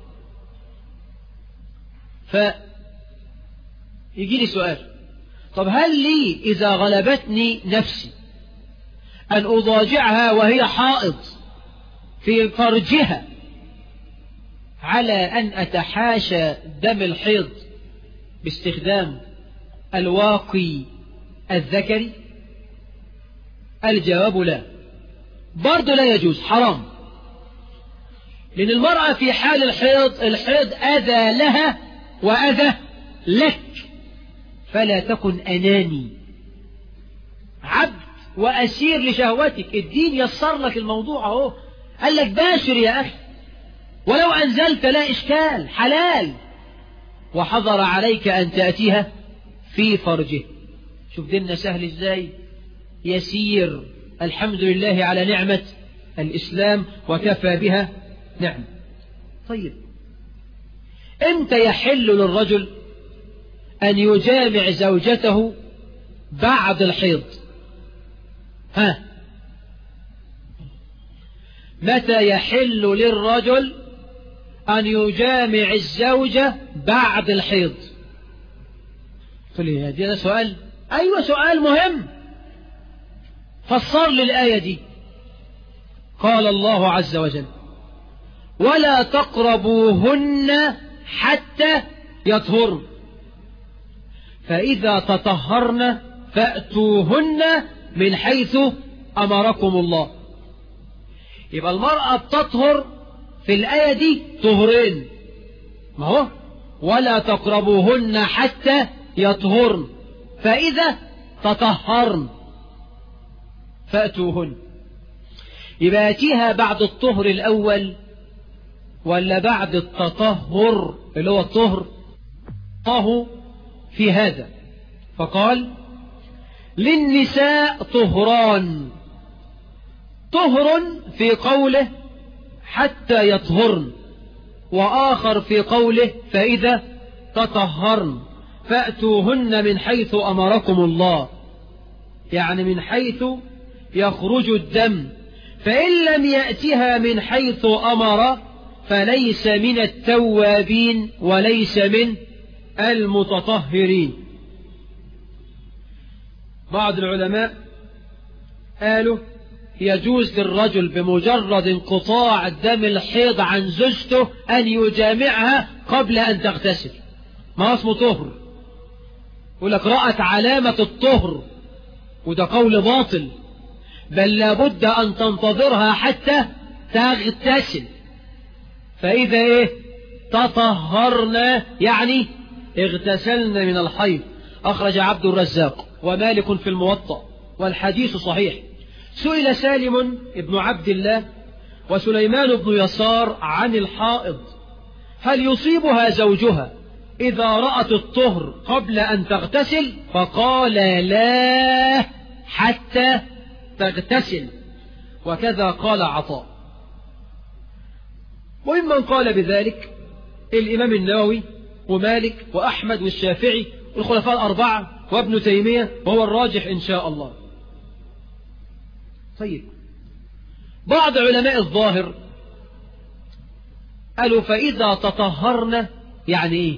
فيجي لي سؤال: طب هل لي إذا غلبتني نفسي أن أضاجعها وهي حائض في فرجها على أن أتحاشى دم الحيض باستخدام الواقي الذكري؟ الجواب لا، برضو لا يجوز، حرام. لأن المرأة في حال الحيض، الحيض أذى لها وأذى لك، فلا تكن أناني عبد وأسير لشهوتك. الدين يسر لك الموضوع اهو، قال لك باشر يا أخي، ولو أنزلت لا إشكال، حلال، وحضر عليك أن تأتيها في فرجه. شوف ديننا سهل إزاي، يسير، الحمد لله على نعمة الإسلام وكفى بها نعم. طيب امتى يحل للرجل أن يجامع زوجته بعد الحيض؟ ها، متى يحل للرجل أن يجامع الزوجة بعد الحيض؟ قل لي هذا سؤال. أيوة سؤال مهم، فسر لي الآية دي. قال الله عز وجل: ولا تقربوهن حتى يطهرن فإذا تطهرن فأتوهن من حيث أمركم الله. يبقى المرأة بتطهر في الآية دي طهرين، ما هو ولا تقربوهن حتى يطهرن فإذا تطهرن فأتوهن. يبقى يأتيها بعد الطهر الأول ولا بعد التطهر اللي هو الطهر؟ الله في هذا فقال: للنساء طهران، طهر في قوله حتى يطهرن، وآخر في قوله فإذا تطهرن فأتوهن من حيث أمركم الله، يعني من حيث يخرج الدم، فإن لم يأتها من حيث أمر فليس من التوابين وليس من المتطهرين. بعض العلماء قالوا يجوز للرجل بمجرد انقطاع دم الحيض عن زوجته أن يجامعها قبل أن تغتسل، ما اسمه طهر. يقول لك رأت علامة الطهر، وده قول باطل، بل لابد أن تنتظرها حتى تغتسل، فإذا إيه تطهرنا يعني اغتسلنا من الحيض. أخرج عبد الرزاق ومالك في الموطأ والحديث صحيح. سئل سالم ابن عبد الله وسليمان بن يسار عن الحائض: هل يصيبها زوجها إذا رأت الطهر قبل أن تغتسل؟ فقال: لا حتى تغتسل. وكذا قال عطاء. وممن قال بذلك الإمام النووي ومالك وأحمد والشافعي والخلفاء الأربعة وابن تيمية، وهو الراجح إن شاء الله. طيب بعض علماء الظاهر قالوا فإذا تطهرنا يعني إيه؟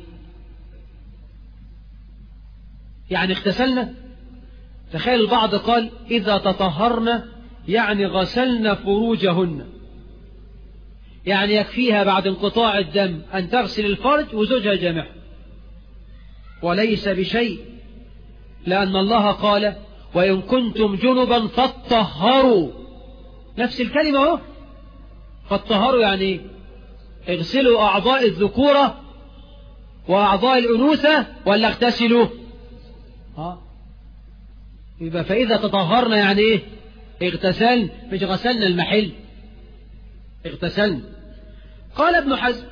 يعني اغتسلنا. تخيل البعض قال إذا تطهرنا يعني غسلن فروجهن، يعني يكفيها بعد انقطاع الدم أن تغسل الفرج وزوجها جامع، وليس بشيء، لأن الله قال وإن كنتم جنبا فاطهروا، نفس الكلمة اهو، فاطهروا يعني اغسلوا أعضاء الذكورة وأعضاء الأنوثة ولا اغتسلوا؟ ها يبقى فإذا تطهرنا يعني ايه؟ اغتسلن، مش غسلنا المحل، اغتسلن. قال ابن حزم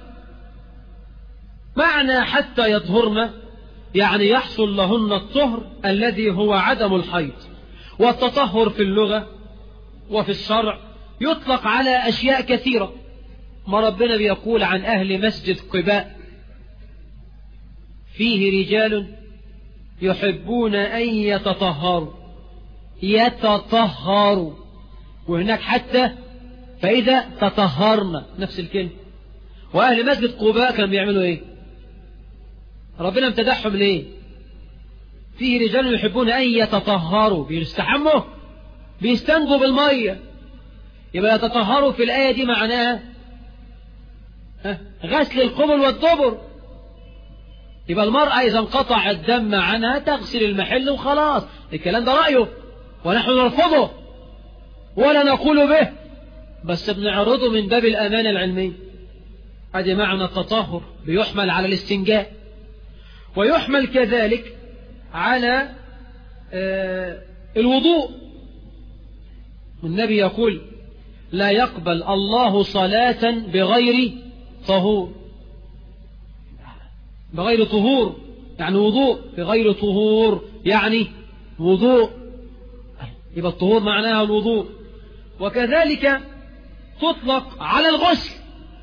معنى حتى يطهرن يعني يحصل لهن الطهر الذي هو عدم الحيض. والتطهر في اللغة وفي الشرع يطلق على أشياء كثيرة. ما ربنا بيقول عن أهل مسجد قباء فيه رجال يحبون أن يتطهروا، يتطهروا، وهناك حتى فإذا تطهرنا نفس الكلمة. وأهل مسجد قباء كانوا بيعملوا إيه؟ ربنا امتدحهم ليه؟ فيه رجال يحبون أن يتطهروا، بيستحموا، بيستنجوا بالمية. يبقى يتطهروا في الآية دي معناها غسل القبل والدبر. يبقى المرأة إذا انقطع الدم عنها تغسل المحل وخلاص. الكلام ده رأيه ونحن نرفضه ولا نقول به، بس بنعرضه من باب الأمانة العلمية. هذا معنى التطهر، بيحمل على الاستنجاء ويحمل كذلك على آه الوضوء. النبي يقول لا يقبل الله صلاة بغير طهور، بغير طهور يعني وضوء، بغير طهور يعني وضوء، يبقى الطهور معناها الوضوء. وكذلك تطلق على الغسل،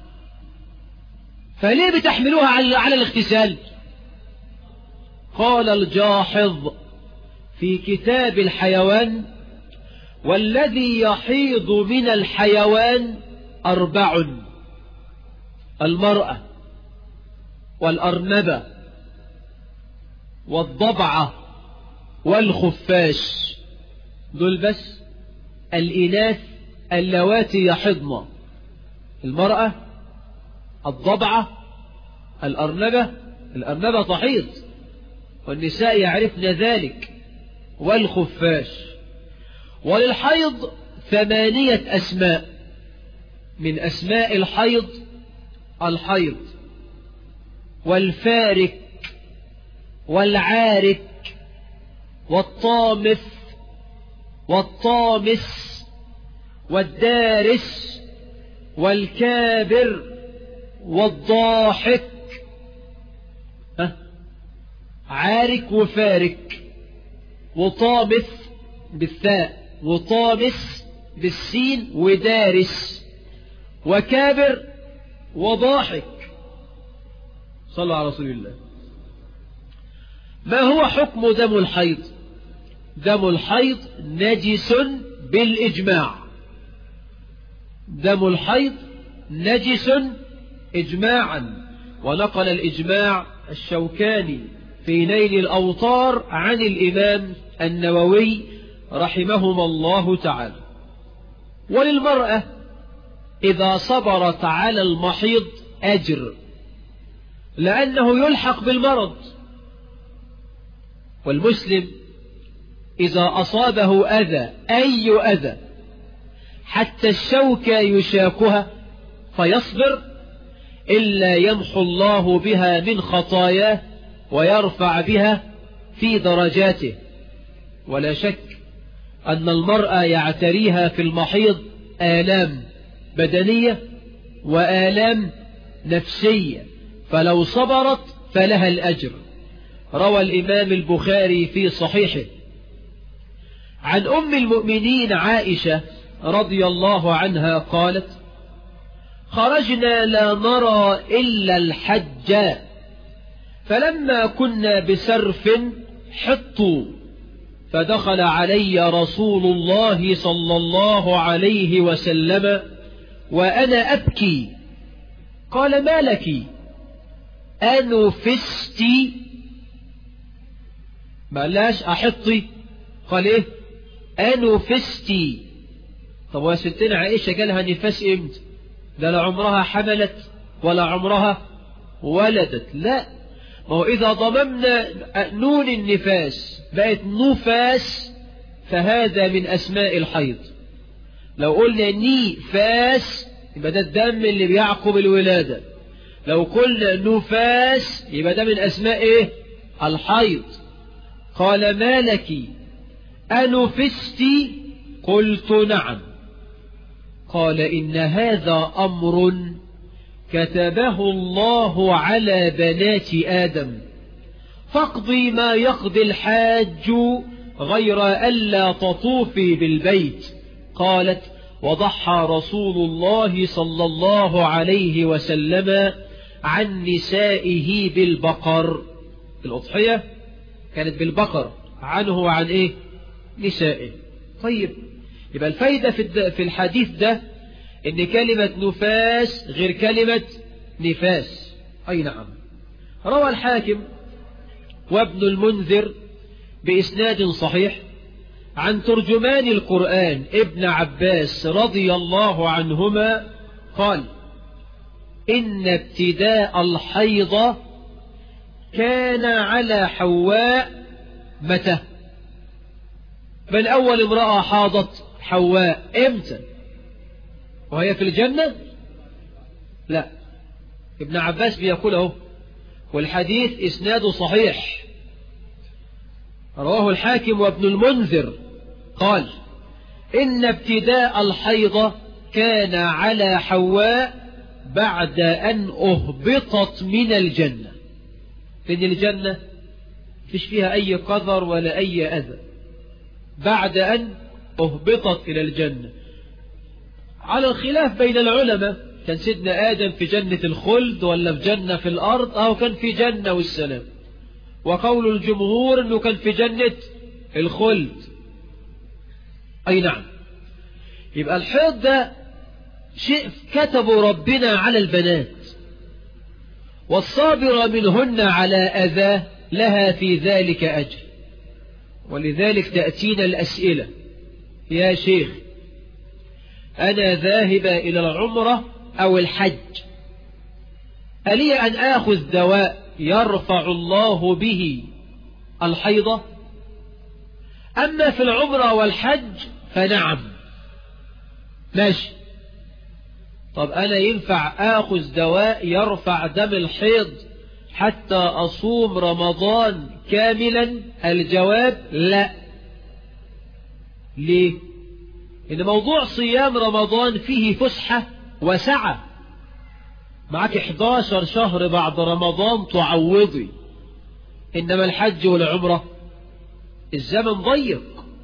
فليه بتحملوها على, على الاغتسال؟ قال الجاحظ في كتاب الحيوان والذي يحيض من الحيوان أربع: المرأة والأرنبة والضبعة والخفاش، دول بس الإناث اللواتي يحضن: المرأة، الضبعة، الأرنبة، الأرنبة تحيض والنساء يعرفن ذلك، والخفاش. وللحيض ثمانية أسماء، من أسماء الحيض الحيض والفارك والعارك والطامث والطامس والدارس والكابر والضاحك. ها؟ عارك وفارك وطامث بالثاء وطامس بالسين ودارس وكابر وضاحك. صلى على رسول الله. ما هو حكم دم الحيض؟ دم الحيض نجس بالإجماع، دم الحيض نجس إجماعا. ونقل الإجماع الشوكاني في نيل الأوطار عن الإمام النووي رحمهما الله تعالى. وللمرأة إذا صبرت على المحيض أجر، لأنه يلحق بالمرض. والمسلم إذا أصابه أذى، أي أذى، حتى الشوكة يشاكها فيصبر، إلا يمحو الله بها من خطاياه ويرفع بها في درجاته. ولا شك أن المرأة يعتريها في المحيض آلام بدنية وآلام نفسية، فلو صبرت فلها الأجر. روى الإمام البخاري في صحيحه عن أم المؤمنين عائشة رضي الله عنها قالت: خرجنا لا نرى إلا الحج، فلما كنا بسرف حطوا، فدخل علي رسول الله صلى الله عليه وسلم وأنا أبكي، قال: ما لك؟ أنفستي؟ ما قالهاش أحطي، قال إيه؟ أنفستي، طب وستنا عائشة جالها نفاس امتى؟ ده لا عمرها حملت ولا عمرها ولدت. لا، ما هو إذا ضممنا نون النفاس بقت نفاس فهذا من أسماء الحيض. لو قلنا نفاس يبقى ده الدم اللي بيعقب الولادة. لو قلنا نفاس يبقى ده من أسماء إيه؟ الحيض. قال ما لك أنفست؟ قلت نعم. قال إن هذا أمر كتبه الله على بنات آدم، فاقضي ما يقضي الحاج غير ألا تطوفي بالبيت. قالت وضحى رسول الله صلى الله عليه وسلم عن نسائه بالبقر. الأضحية كانت بالبقر، عنه وعن إيه؟ نسائه. طيب، يبقى الفايدة في الحديث ده إن كلمة نفاس غير كلمة نفاس. أي نعم. روى الحاكم وابن المنذر بإسناد صحيح عن ترجمان القرآن ابن عباس رضي الله عنهما قال إن ابتداء الحيض كان على حواء متى؟ من أول امرأة حاضت حواء امتى؟ وهي في الجنة؟ لا، ابن عباس بيقوله، والحديث إسناده صحيح. رواه الحاكم وابن المنذر قال إن ابتداء الحيض كان على حواء بعد أن أهبطت من الجنة. إن الجنة فيش فيها أي قذر ولا أي أذى، بعد أن أهبطت إلى الجنة. على الخلاف بين العلماء، كان سيدنا آدم في جنة الخلد ولا في جنة في الأرض، أو كان في جنة والسلام. وقول الجمهور أنه كان في جنة الخلد. أي نعم. يبقى الحيض ده شيء كتبه ربنا على البنات، والصابرة منهن على أذاه لها في ذلك أجر. ولذلك تأتينا الأسئلة: يا شيخ أنا ذاهبة إلى العمرة أو الحج، ألي أن آخذ دواء يرفع الله به الحيضة؟ أما في العمرة والحج فنعم ماشي. طب أنا ينفع آخذ دواء يرفع دم الحيض حتى أصوم رمضان كاملا؟ الجواب لا. ليه؟ إن موضوع صيام رمضان فيه فسحة وسعة. معك إحدى عشر شهر بعد رمضان تعوضي، إنما الحج والعمرة الزمن ضيق،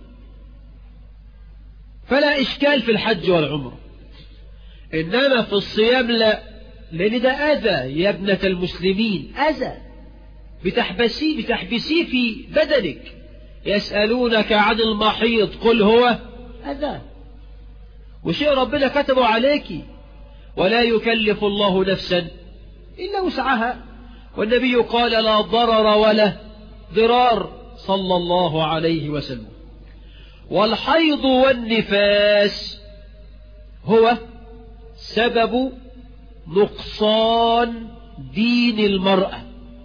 فلا إشكال في الحج والعمرة. إنما في الصيام لا، لأن ده أذى يا ابنة المسلمين، أذى بتحبسيه بتحبسيه في بدنك. يسألونك عن المحيض قل هو أذى، وشيء ربنا كتبه عليك، ولا يكلف الله نفسا إلا وسعها. والنبي قال لا ضرر ولا ضرار صلى الله عليه وسلم. والحيض والنفاس هو سبب نقصان دين المرأة.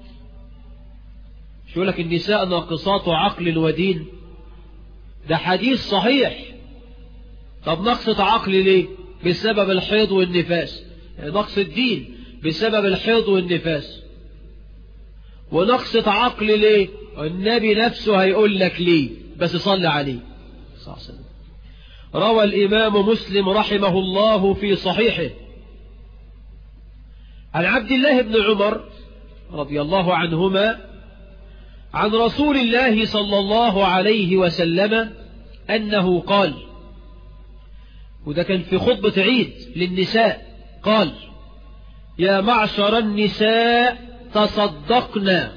شو لك النساء ناقصات عقل ودين؟ ده حديث صحيح. طب نقصة عقل ليه؟ بسبب الحيض والنفاس. يعني نقص الدين بسبب الحيض والنفاس. ونقصة عقل ليه؟ النبي نفسه هيقول لك ليه، بس صلى عليه صلى الله عليه وسلم. روى الإمام مسلم رحمه الله في صحيحه عن عبد الله بن عمر رضي الله عنهما عن رسول الله صلى الله عليه وسلم أنه قال، وده كان في خطبة عيد للنساء، قال: يا معشر النساء تصدقنا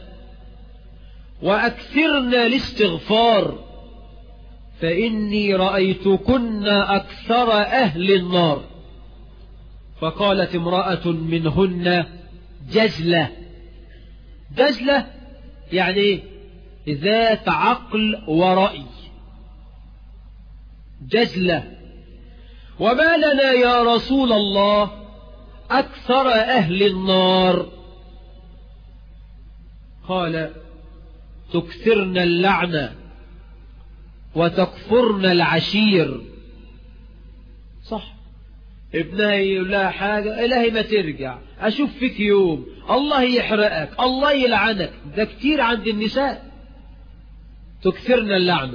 وأكثرنا الاستغفار، فإني رأيتكن أكثر أهل النار. فقالت امرأة منهن: جزلة. جزلة يعني ذات عقل ورأي. جزلة وما لنا يا رسول الله أكثر أهل النار؟ قال تكثرن اللعنة وتكفرن العشير. صح، ابنها يقول لها حاجة، إلهي ما ترجع، أشوف فيك يوم، الله يحرقك، الله يلعنك. ده كتير عند النساء. تكثرن اللعنة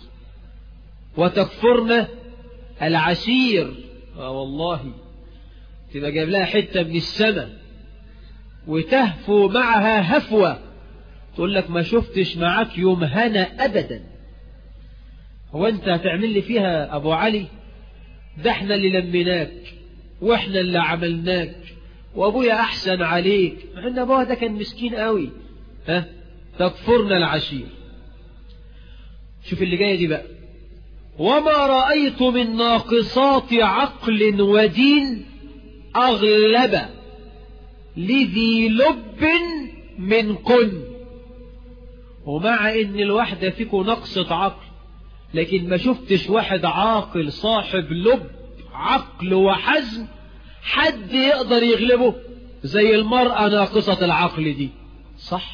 وتكفرن العشير. آه والله تبقى جايب لها حتة من السماء وتهفو معها هفوة، تقول لك ما شفتش معاك يوم هنا أبدا. هو أنت هتعمل لي فيها أبو علي؟ ده احنا اللي لمناك واحنا اللي عملناك وابويا احسن عليك، مع ان ابوها ده كان مسكين قوي. ها، تكفرنا العشير. شوف اللي جايه دي بقى. وما رأيت من ناقصات عقل ودين اغلب لذي لب منكن. ومع ان الواحدة فيكم نقصة عقل، لكن ما شفتش واحد عاقل صاحب لب عقل وحزم حد يقدر يغلبه زي المرأة ناقصة العقل دي. صح،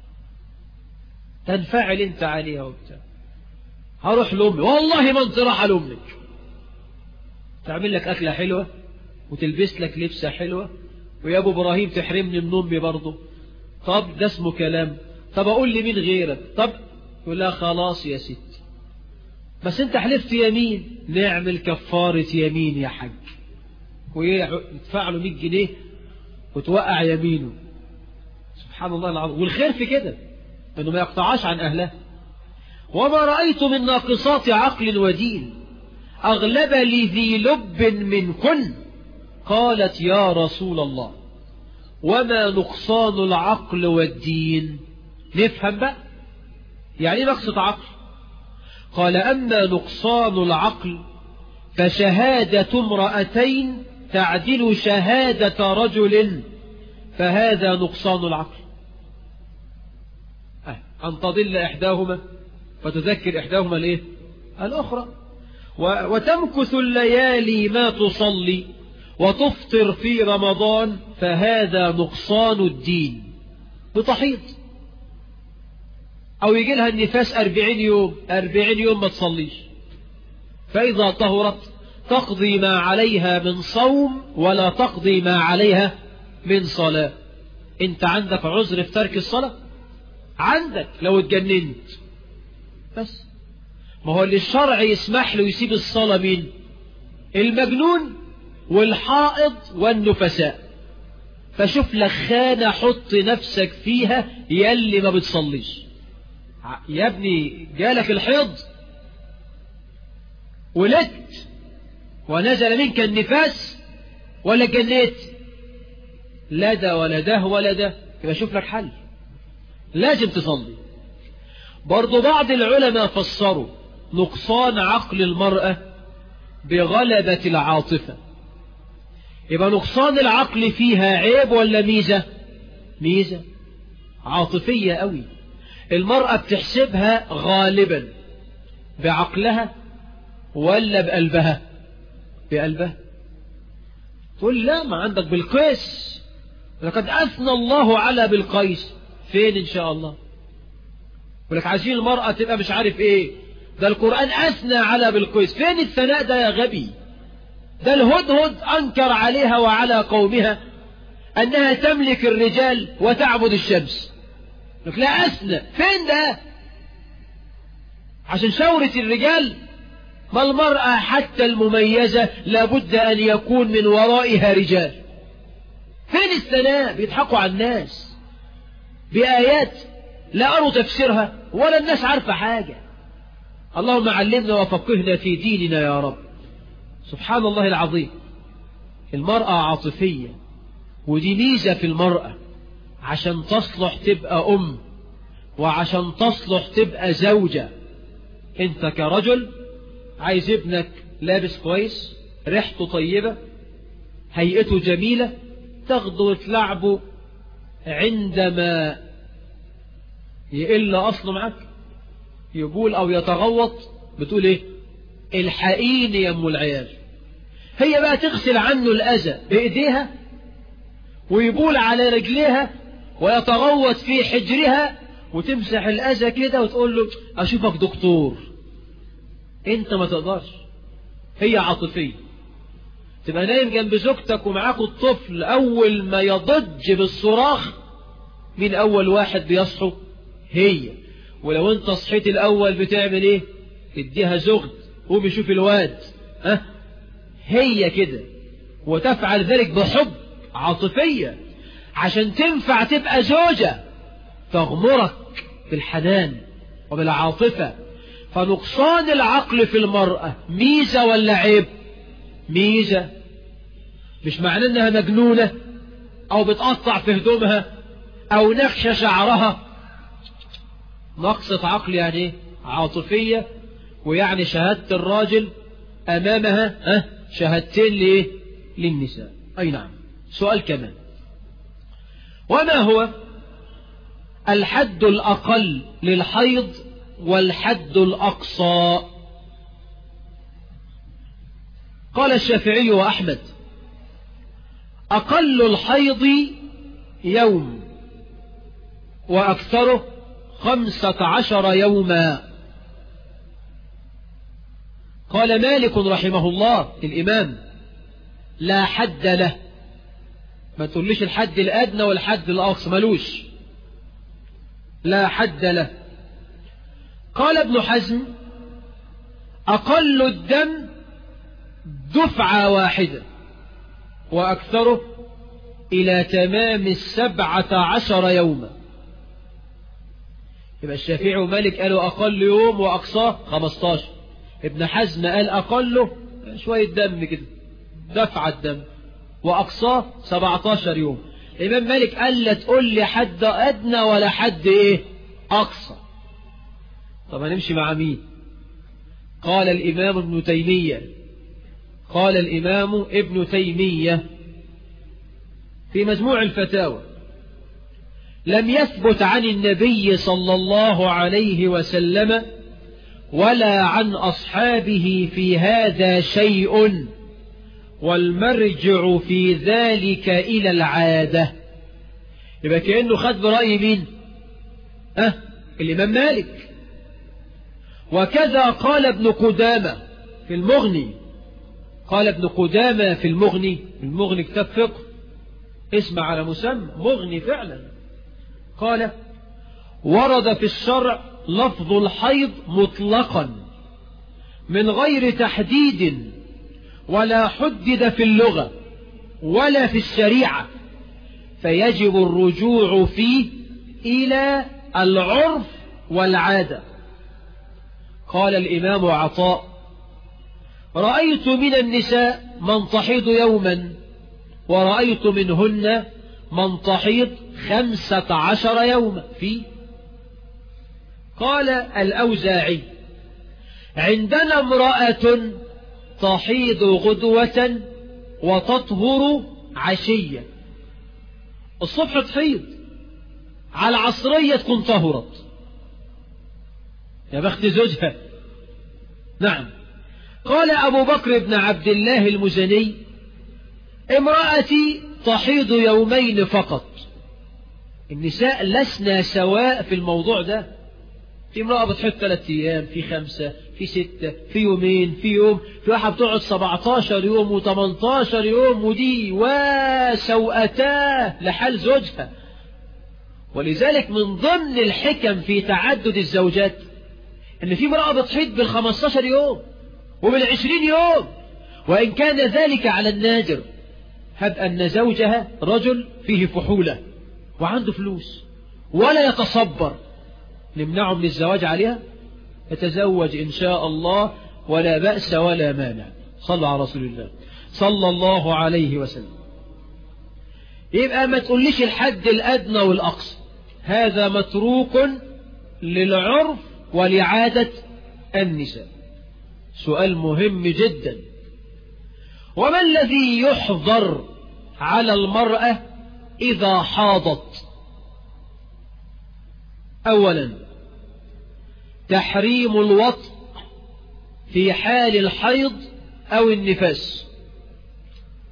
تنفعل انت عليها وبتاع، هروح لأمي، والله ما انت راح لأمك، تعمل لك أكلة حلوة وتلبس لك لبسة حلوة، ويا أبو إبراهيم تحرمني من أمي برضه. طب ده اسمه كلام؟ طب أقول لي مين غيرك؟ طب يقول لها خلاص يا ستي، بس انت حلفت يمين. نعمل كفارة يمين يا حاج، ويدفع له مية جنيه وتوقع يمينه. سبحان الله العظيم. والخير في كده انه ما يقطعاش عن اهله. وما رأيت من ناقصات عقل ودين اغلب لذي لب منكن. قالت يا رسول الله وما نقصان العقل والدين؟ نفهم بقى يعني نقصة عقل. قال أما نقصان العقل فشهادة امرأتين تعدل شهادة رجل، فهذا نقصان العقل. أه. أن تضل إحداهما فتذكر إحداهما الإيه؟ الأخرى. وتمكث الليالي ما تصلي وتفطر في رمضان، فهذا نقصان الدين. بتحيض أو يجي لها النفاس أربعين يوم، أربعين يوم ما تصليش، فإذا طهرت تقضي ما عليها من صوم ولا تقضي ما عليها من صلاة. أنت عندك عذر في ترك الصلاة؟ عندك لو اتجننت بس. ما هو اللي الشرع يسمح له يسيب الصلاة مين؟ المجنون والحائض والنفساء. فشوف لك خانة حط نفسك فيها يلي ما بتصليش. يا ابني جالك الحيض ولدت ونزل منك النفاس ولا جنيت؟ لا ده ولا ده ولا ده. يبقى شوف لك حل، لازم تصلي. برضو بعض العلماء فسروا نقصان عقل المرأة بغلبة العاطفة. يبقى نقصان العقل فيها عيب ولا ميزة؟ ميزة عاطفية قوي. المرأة بتحسبها غالبا بعقلها ولا بقلبها؟ بقلبها. تقول لا ما عندك بالقيس، لقد أثنى الله على بالقيس. فين إن شاء الله؟ ولك عايزين المرأة تبقى مش عارف ايه، ده القرآن أثنى على بالقيس. فين الثناء ده يا غبي؟ ده الهدهد أنكر عليها وعلى قومها أنها تملك الرجال وتعبد الشمس. لك لا أثنى، فين ده؟ عشان شورة الرجال؟ ما المرأة حتى المميزة لابد أن يكون من ورائها رجال. فين الثناء؟ بيضحكوا على الناس بآيات لا أروا تفسيرها ولا الناس عارفة حاجة. اللهم علمنا وفقهنا في ديننا يا رب. سبحان الله العظيم. المرأة عاطفية، ودي ميزة في المرأة. عشان تصلح تبقى أم، وعشان تصلح تبقى زوجة. انت كرجل عايز ابنك لابس كويس، ريحته طيبة، هيئته جميلة، تاخده وتلعبه. عندما يقل أصله معك يقول أو يتغوط بتقول ايه؟ الحقيني يا ام العيال. هي بقى تغسل عنه الأذى بإيديها ويبول على رجليها ويتغوط في حجرها وتمسح الأذى كده وتقول له أشوفك دكتور. أنت ما تقدرش، هي عاطفية. تبقى نايم جنب زوجتك ومعاك الطفل، أول ما يضج بالصراخ مين أول واحد بيصحو؟ هي. ولو أنت صحيت الأول بتعمل إيه؟ تديها زغد، قوم يشوف الواد. أه؟ هي كده، وتفعل ذلك بحب عاطفية عشان تنفع تبقى زوجة، تغمرك بالحنان وبالعاطفة. فنقصان العقل في المرأة ميزة ولا عيب؟ ميزة. مش معناه انها مجنونة او بتقطع في هدومها او نخشة شعرها. نقصة عقل يعني ايه؟ عاطفية. ويعني شهادة الراجل امامها اه شهادتين ليه؟ للنساء. اي نعم. سؤال كمان، وما هو الحد الأقل للحيض والحد الأقصى؟ قال الشافعي وأحمد: أقل الحيض يوم وأكثره خمسة عشر يوما. قال مالك رحمه الله الإمام: لا حد له. ما تقوليش الحد الأدنى والحد الأقصى، ملوش، لا حد له. قال ابن حزم: أقل الدم دفعة واحدة وأكثره إلى تمام السبعة عشر يوما. يبقى الشافعي ومالك قالوا أقل يوم وأقصاه خمستاشر. ابن حزم قال أقله شوية دم كده، دفعة الدم، وأقصاه سبعتاشر يوم. الإمام مالك قال لا تقول لي حد أدنى ولا حد إيه أقصى. طب هنمشي مع مين؟ قال الإمام ابن تيمية قال الإمام ابن تيمية في مجموع الفتاوى: لم يثبت عن النبي صلى الله عليه وسلم ولا عن أصحابه في هذا شيء، والمرجع في ذلك إلى العادة. يبقى كأنه خد برأي مين؟ أه الإمام مالك. وكذا قال ابن قدامة في المغني. قال ابن قدامة في المغني، المغني كتاب فقه اسمع على مسمى مغني فعلا. قال: ورد في الشرع لفظ الحيض مطلقا من غير تحديد، ولا حدد في اللغة ولا في الشريعة، فيجب الرجوع فيه إلى العرف والعادة. قال الإمام عطاء: رأيت من النساء من تحيض يوما، ورأيت منهن من تحيض خمسة عشر يوما. في قال الأوزاعي: عندنا امرأة تحيض غدوة وتطهر عشية. الصبح تحيض، على العصرية تكون طهرت. يا بخت زوجها. نعم. قال أبو بكر بن عبد الله المزني: امرأتي تحيض يومين فقط. النساء لسنا سواء في الموضوع ده. في امرأة بتحيض ثلاثة أيام، في خمسة، في ستة، في يومين، في يوم، في واحد بتقعد سبعتاشر يوم وثمانتاشر يوم، ودي وسوءتاه لحال زوجها. ولذلك من ضمن الحكم في تعدد الزوجات ان في امرأة بتحيض بالخمستاشر يوم وبالعشرين يوم، وإن كان ذلك على النادر. هب أن زوجها رجل فيه فحولة وعنده فلوس ولا يتصبر، نمنعه من الزواج عليها؟ يتزوج إن شاء الله ولا بأس ولا مانع. صلى على رسول الله صلى الله عليه وسلم. يبقى ما تقوليش الحد الأدنى والأقصى، هذا متروك للعرف ولعادة النساء. سؤال مهم جدا: وما الذي يحظر على المرأة إذا حاضت؟ أولا تحريم الوطء في حال الحيض أو النفاس.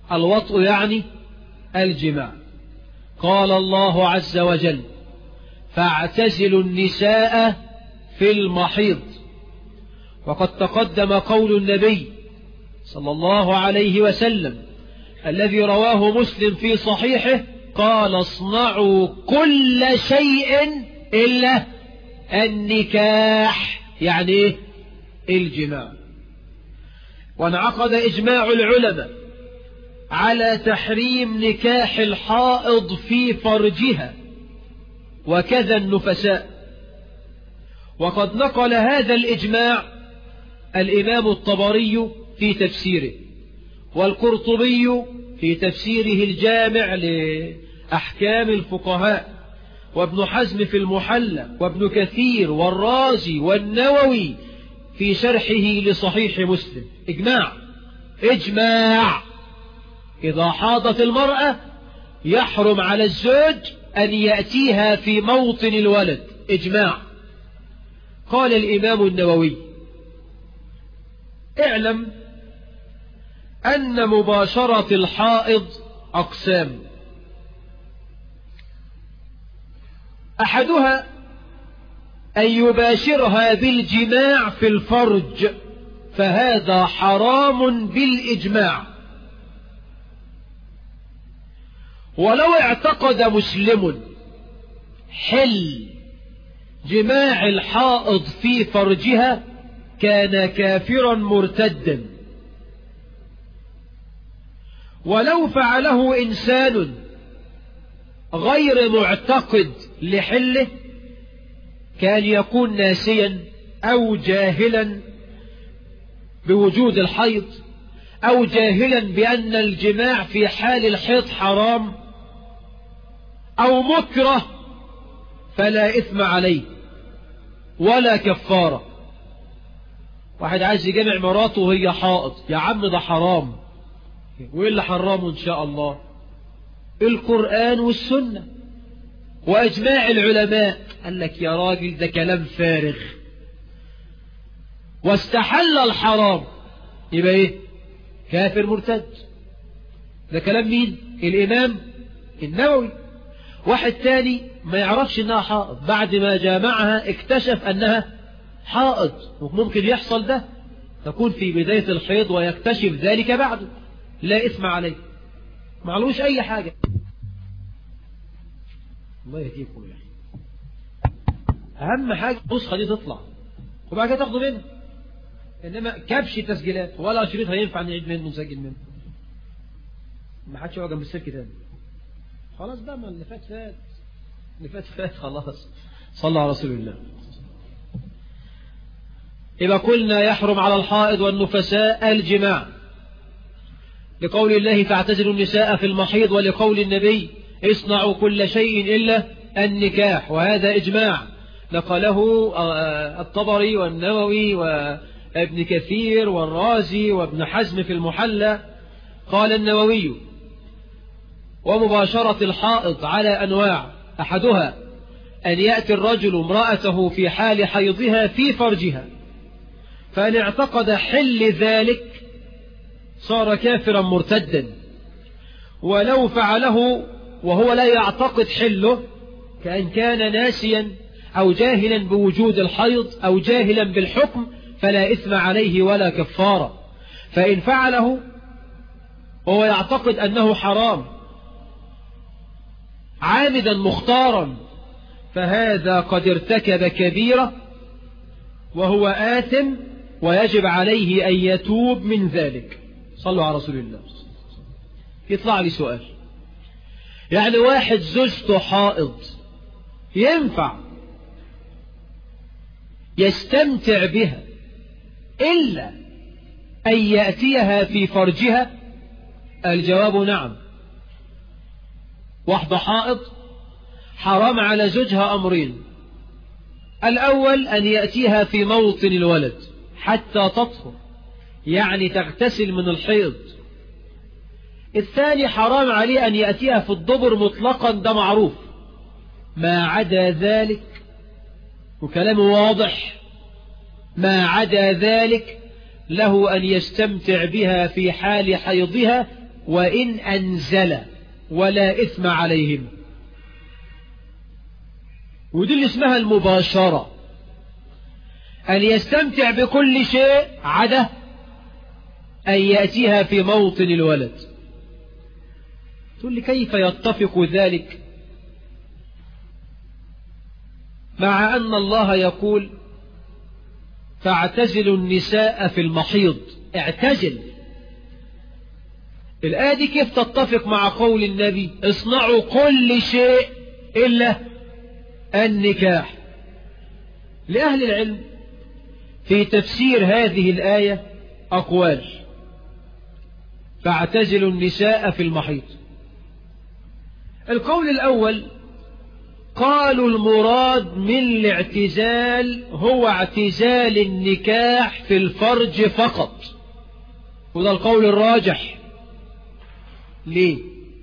الوطء يعني الجماع. قال الله عز وجل فاعتزلوا النساء في المحيض. وقد تقدم قول النبي صلى الله عليه وسلم الذي رواه مسلم في صحيحه قال اصنعوا كل شيء إلا النكاح، يعني إيه؟ الجماع. وانعقد إجماع العلماء على تحريم نكاح الحائض في فرجها وكذا النفساء. وقد نقل هذا الإجماع الإمام الطبري في تفسيره، والقرطبي في تفسيره الجامع لأحكام الفقهاء، وابن حزم في المحلى، وابن كثير والرازي والنووي في شرحه لصحيح مسلم. إجماع إجماع إذا حاضت المرأة يحرم على الزوج أن يأتيها في موطن الولد. إجماع. قال الإمام النووي اعلم أن مباشرة الحائض أقسام، أحدها أن يباشرها بالجماع في الفرج، فهذا حرام بالإجماع. ولو اعتقد مسلم حل جماع الحائض في فرجها كان كافرا مرتدا. ولو فعله إنسان غير معتقد لحله كان يكون ناسيا أو جاهلا بوجود الحيض، أو جاهلا بأن الجماع في حال الحيض حرام، أو مكره، فلا إثم عليه ولا كفارة. واحد عايز يجمع مراته وهي حائض، يا عم ده حرام. وإيه اللي حرامه إن شاء الله؟ القرآن والسنة وإجماع العلماء. قال لك يا راجل ده كلام فارغ. واستحل الحرام يبقى إيه؟ كافر مرتد. ده كلام مين؟ الإمام النووي. واحد تاني ما يعرفش انها حائض، بعد ما جامعها اكتشف انها حائض، وممكن يحصل ده، تكون في بداية الحيض ويكتشف ذلك بعده، لا إثم عليه، معلوش أي حاجة. الله يهديكم يا أخي. أهم حاجة النسخة دي تطلع وبعد كده تاخدوا منه، إنما كبش تسجيلات ولا شريط هينفع نعيد منه نسجل منه. ما حدش يقعد جنب السلك تاني. خلاص بقى، ما اللي فات فات، اللي فات فات خلاص. صلى على رسول الله. إذا قلنا يحرم على الحائض والنفساء الجماع لقول الله فاعتزلوا النساء في المحيض، ولقول النبي اصنعوا كل شيء إلا النكاح، وهذا إجماع نقله الطبري والنووي وابن كثير والرازي وابن حزم في المحلى. قال النووي ومباشرة الحائض على أنواع، أحدها أن يأتي الرجل امرأته في حال حيضها في فرجها، فإن اعتقد حل ذلك صار كافرا مرتدا. ولو فعله وهو لا يعتقد حله، كأن كان ناسيا أو جاهلا بوجود الحيض أو جاهلا بالحكم، فلا إثم عليه ولا كفارة. فإن فعله وهو يعتقد أنه حرام عامدا مختارا، فهذا قد ارتكب كبيرة وهو آثم، ويجب عليه أن يتوب من ذلك. صلوا على رسول الله. يطلع لي سؤال، يعني واحد زوجته حائض ينفع يستمتع بها إلا أن يأتيها في فرجها؟ الجواب نعم. واحدة حائض حرام على زوجها أمرين: الأول أن يأتيها في موطن الولد حتى تطهر، يعني تغتسل من الحيض. الثاني حرام عليه أن يأتيها في الدبر مطلقا، ده معروف. ما عدا ذلك، وكلامه واضح، ما عدا ذلك له أن يستمتع بها في حال حيضها وإن أنزل ولا إثم عليهم. ودي اللي اسمها المباشرة، أن يستمتع بكل شيء عدا أن يأتيها في موطن الولد. تقول لي كيف يتفق ذلك مع أن الله يقول فاعتزلوا النساء في المحيض؟ اعتزل. الآية دي كيف تتفق مع قول النبي اصنعوا كل شيء إلا النكاح؟ لأهل العلم في تفسير هذه الآية أقوال. فاعتزلوا النساء في المحيض. القول الأول قالوا المراد من الاعتزال هو اعتزال النكاح في الفرج فقط، وده القول الراجح. ليه؟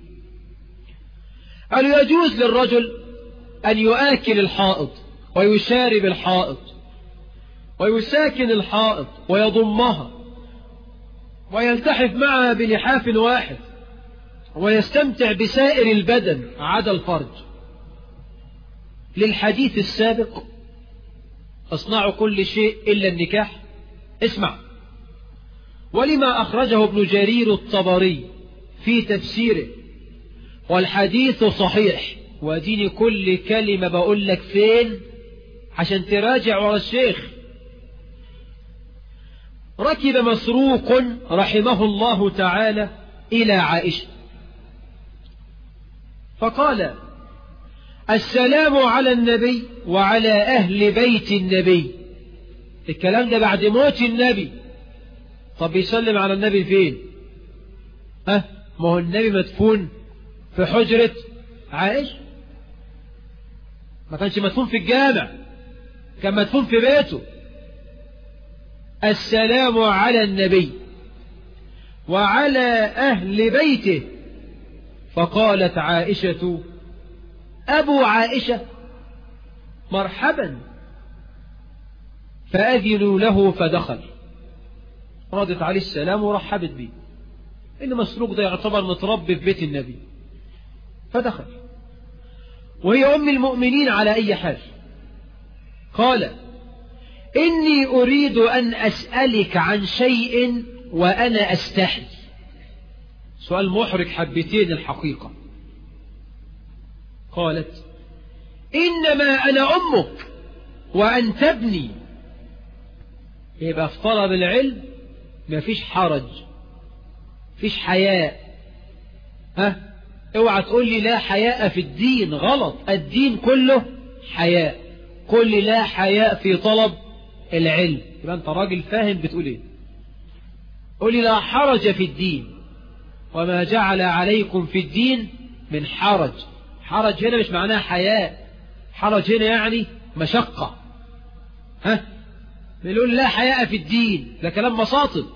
قالوا يجوز للرجل أن يؤكل الحائض ويشارب الحائض ويساكن الحائض ويضمها ويلتحف معها بلحاف واحد ويستمتع بسائر البدن عدا الفرج، للحديث السابق اصنعوا كل شيء إلا النكاح. اسمع، ولما أخرجه ابن جرير الطبري في تفسيره والحديث صحيح. واديني كل كلمة بقول لك فين عشان تراجع ورا الشيخ. ركب مسروق رحمه الله تعالى إلى عائشة فقال السلام على النبي وعلى أهل بيت النبي. الكلام ده بعد موت النبي. طب يسلم على النبي فين؟ ها؟ ما هو النبي مدفون في حجرة عائشة، ما كانش مدفون في الجامع، كان مدفون في بيته. السلام على النبي وعلى أهل بيته. فقالت عائشة أبو عائشة مرحبا، فأذنوا له فدخل. ردت عليه السلام ورحبت به، إن مسروق ده يعتبر متربي في بيت النبي. فدخل وهي أم المؤمنين على أي حال. قال إني أريد أن أسألك عن شيء وأنا أستحي. سؤال محرج حبتين الحقيقة. قالت إنما أنا أمك وأنت ابني. يبقى في طلب العلم مفيش حرج، مفيش حياء. ها؟ اوعى تقول لي لا حياء في الدين، غلط. الدين كله حياء. قل لي لا حياء في طلب العلم، يبقى انت راجل فاهم بتقول ايه. قل لي لا حرج في الدين وما جعل عليكم في الدين من حرج. حرج هنا مش معناها حياء، حرج هنا يعني مشقة. ها؟ بيقول لا حياء في الدين، ده كلام مصاطب.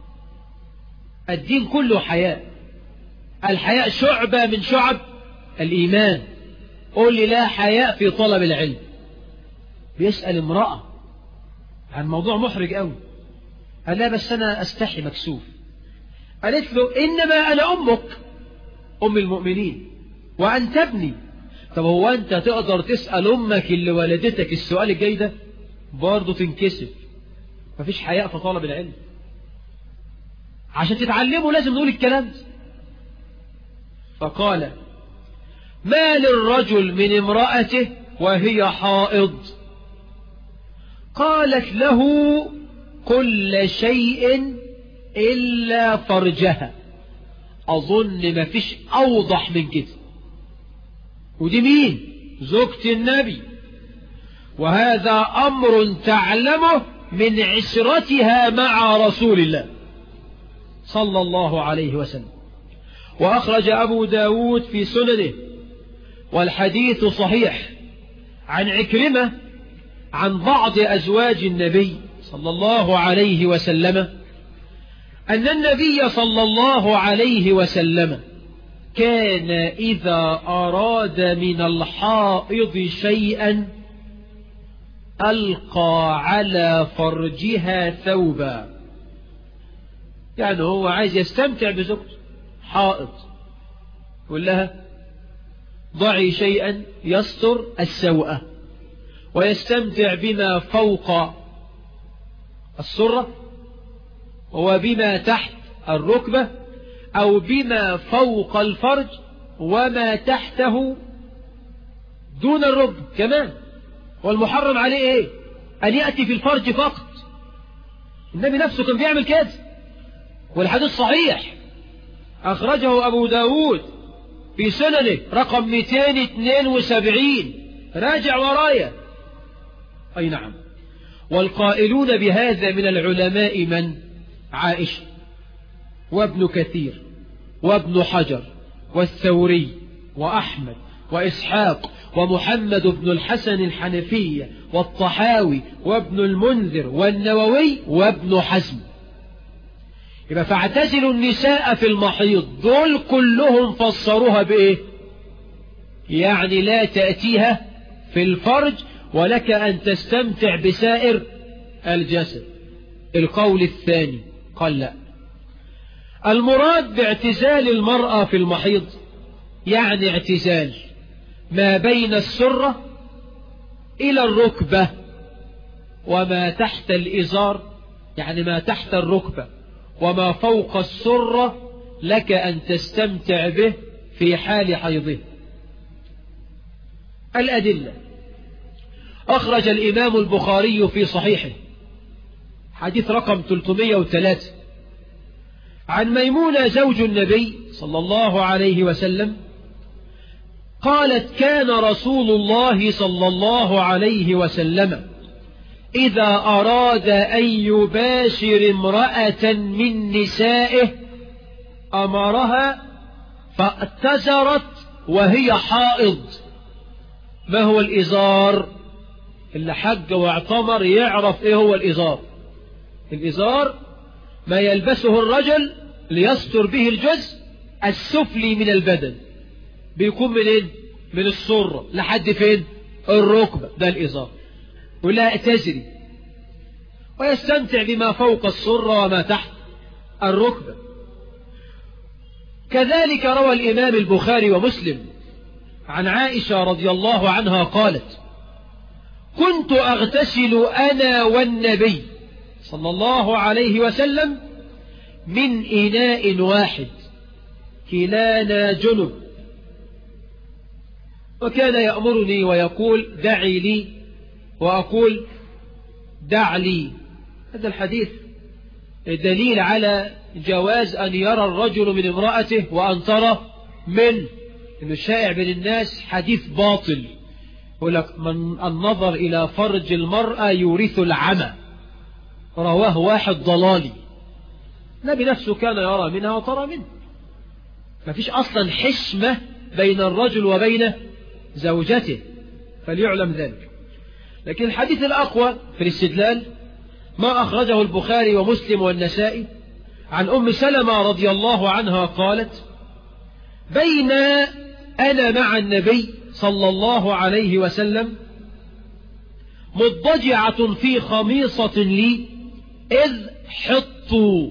الدين كله حياء. الحياء شعبة من شعب الإيمان. قل لي لا حياء في طلب العلم. بيسأل امرأة عن موضوع محرج قوي. قال لا بس أنا أستحي مكسوف. قالت له إنما أنا أمك، أم المؤمنين، وأنت ابني. طب هو أنت تقدر تسأل أمك اللي ولدتك السؤال الجاي ده؟ برضه تنكسف. مفيش حياء في طلب العلم. عشان تتعلموا لازم نقول الكلام ده. فقال ما للرجل من امرأته وهي حائض؟ قالت له كل شيء إلا فرجها. أظن ما فيش أوضح من كده. ودي مين؟ زوجة النبي، وهذا أمر تعلمه من عشرتها مع رسول الله صلى الله عليه وسلم. وأخرج أبو داود في سننه والحديث صحيح عن عكرمة عن بعض أزواج النبي صلى الله عليه وسلم أن النبي صلى الله عليه وسلم كان إذا أراد من الحائض شيئا ألقى على فرجها ثوبا. يعني هو عايز يستمتع بزوجته، حائض قل لها ضعي شيئا يستر السوءة ويستمتع بما فوق السرة وبما تحت الركبة أو بما فوق الفرج وما تحته دون الركبة كمان. والمحرم عليه ايه؟ أن يأتي في الفرج فقط. النبي نفسه كان بيعمل كده، والحديث صحيح أخرجه أبو داود في سننه رقم مئتين واثنين وسبعين، راجع ورايا. أي نعم. والقائلون بهذا من العلماء من؟ عائشة وابن كثير وابن حجر والثوري وأحمد وإسحاق ومحمد بن الحسن الحنفية والطحاوي وابن المنذر والنووي وابن حزم. يبقى فاعتزلوا النساء في المحيض، دول كلهم فسروها بإيه؟ يعني لا تأتيها في الفرج ولك أن تستمتع بسائر الجسد. القول الثاني قال لا، المراد باعتزال المرأة في المحيض يعني اعتزال ما بين السرة إلى الركبة وما تحت الإزار، يعني ما تحت الركبة وما فوق السرة لك أن تستمتع به في حال حيضه. الأدلة: أخرج الإمام البخاري في صحيحه حديث رقم ثلاثمائة وثلاثة عن ميمونة زوج النبي صلى الله عليه وسلم قالت: كان رسول الله صلى الله عليه وسلم إذا أراد أن يباشر امرأة من نسائه أمرها فاعتزرت وهي حائض. ما هو الإزار؟ اللي حج واعتمر يعرف إيه هو الإزار. الإزار ما يلبسه الرجل ليستر به الجزء السفلي من البدن، بيكون منين؟ من السرة لحد فين؟ الركبة، ده الإزار. ولا اعتزري ويستمتع بما فوق السرة وما تحت الركبة. كذلك روى الإمام البخاري ومسلم عن عائشة رضي الله عنها قالت: كنت أغتسل أنا والنبي صلى الله عليه وسلم من إناء واحد كلانا جنب، وكان يأمرني ويقول: دعي لي، وأقول: دع لي. هذا الحديث دليل على جواز أن يرى الرجل من امرأته وأن ترى من، إنه الشائع بين الناس حديث باطل يقول لك: من النظر إلى فرج المرأة يورث العمى، رواه واحد ضلالي. النبي نفسه كان يرى منها وترى منه، ما فيش أصلا حشمة بين الرجل وبين زوجته، فليعلم ذلك. لكن الحديث الأقوى في الاستدلال ما أخرجه البخاري ومسلم والنسائي عن أم سلمة رضي الله عنها قالت: بين أنا مع النبي صلى الله عليه وسلم مضجعة في خميصة لي إذ حطوا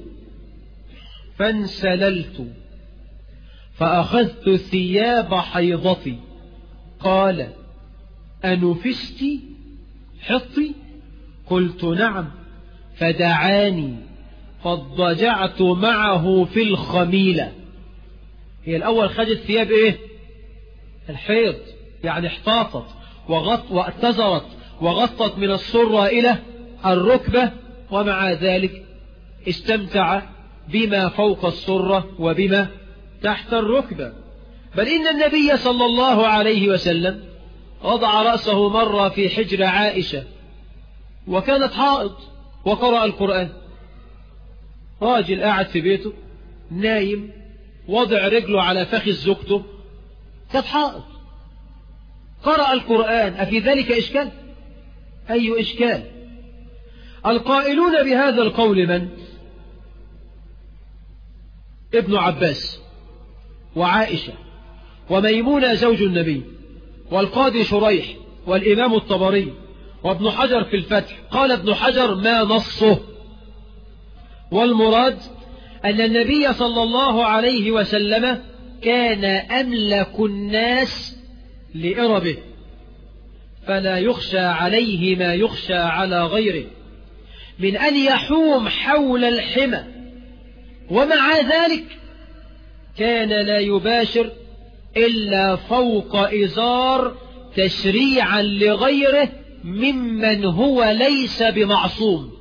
فانسللت فأخذت ثياب حيضتي، قال: أنفست حطي؟ قلت: نعم. فدعاني فاضجعت معه في الخميلة. هي الأول خدت ثياب إيه؟ الحيض، يعني احتاطت وغط واعتذرت وغطت من السرة إلى الركبة، ومع ذلك استمتع بما فوق السرة وبما تحت الركبة. بل إن النبي صلى الله عليه وسلم وضع رأسه مرة في حجر عائشة وكانت حائض وقرأ القرآن. راجل قاعد في بيته نايم وضع رجله على فخذ زوجته، كانت حائض، قرأ القرآن، أفي ذلك إشكال؟ أي إشكال؟ القائلون بهذا القول من؟ ابن عباس وعائشة وميمونة زوج النبي والقاضي شريح والإمام الطبري وابن حجر في الفتح. قال ابن حجر: ما نصه؟ والمراد أن النبي صلى الله عليه وسلم كان أملك الناس لإربه، فلا يخشى عليه ما يخشى على غيره من أن يحوم حول الحمى، ومع ذلك كان لا يباشر إلا فوق إزار تشريعا لغيره ممن هو ليس بمعصوم،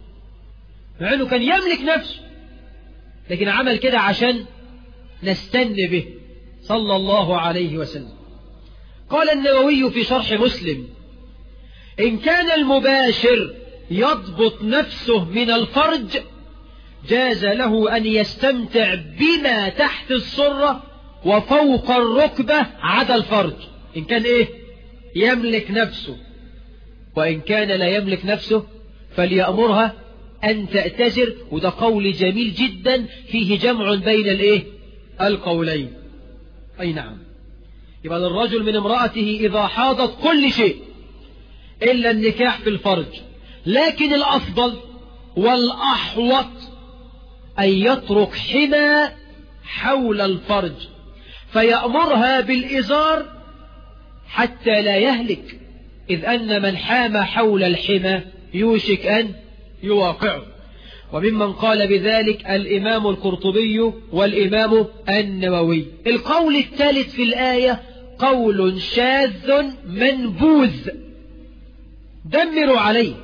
مع أنه كان يملك نفسه، لكن عمل كده عشان نستن به صلى الله عليه وسلم. قال النووي في شرح مسلم: إن كان المباشر يضبط نفسه من الفرج جاز له أن يستمتع بما تحت السرة وفوق الركبة عدا الفرج، إن كان إيه يملك نفسه. وإن كان لا يملك نفسه فليأمرها أن تأتزر، وده قول جميل جدا فيه جمع بين الإيه القولين. أي نعم، يبقى للرجل من امرأته إذا حاضت كل شيء إلا النكاح في الفرج، لكن الأفضل والأحوط أن يترك حمى حول الفرج فيأمرها بالإزار حتى لا يهلك، إذ أن من حام حول الحمى يوشك أن يواقعه. وممن قال بذلك الإمام القرطبي والإمام النووي. القول الثالث في الآية قول شاذ منبوذ دمروا عليه.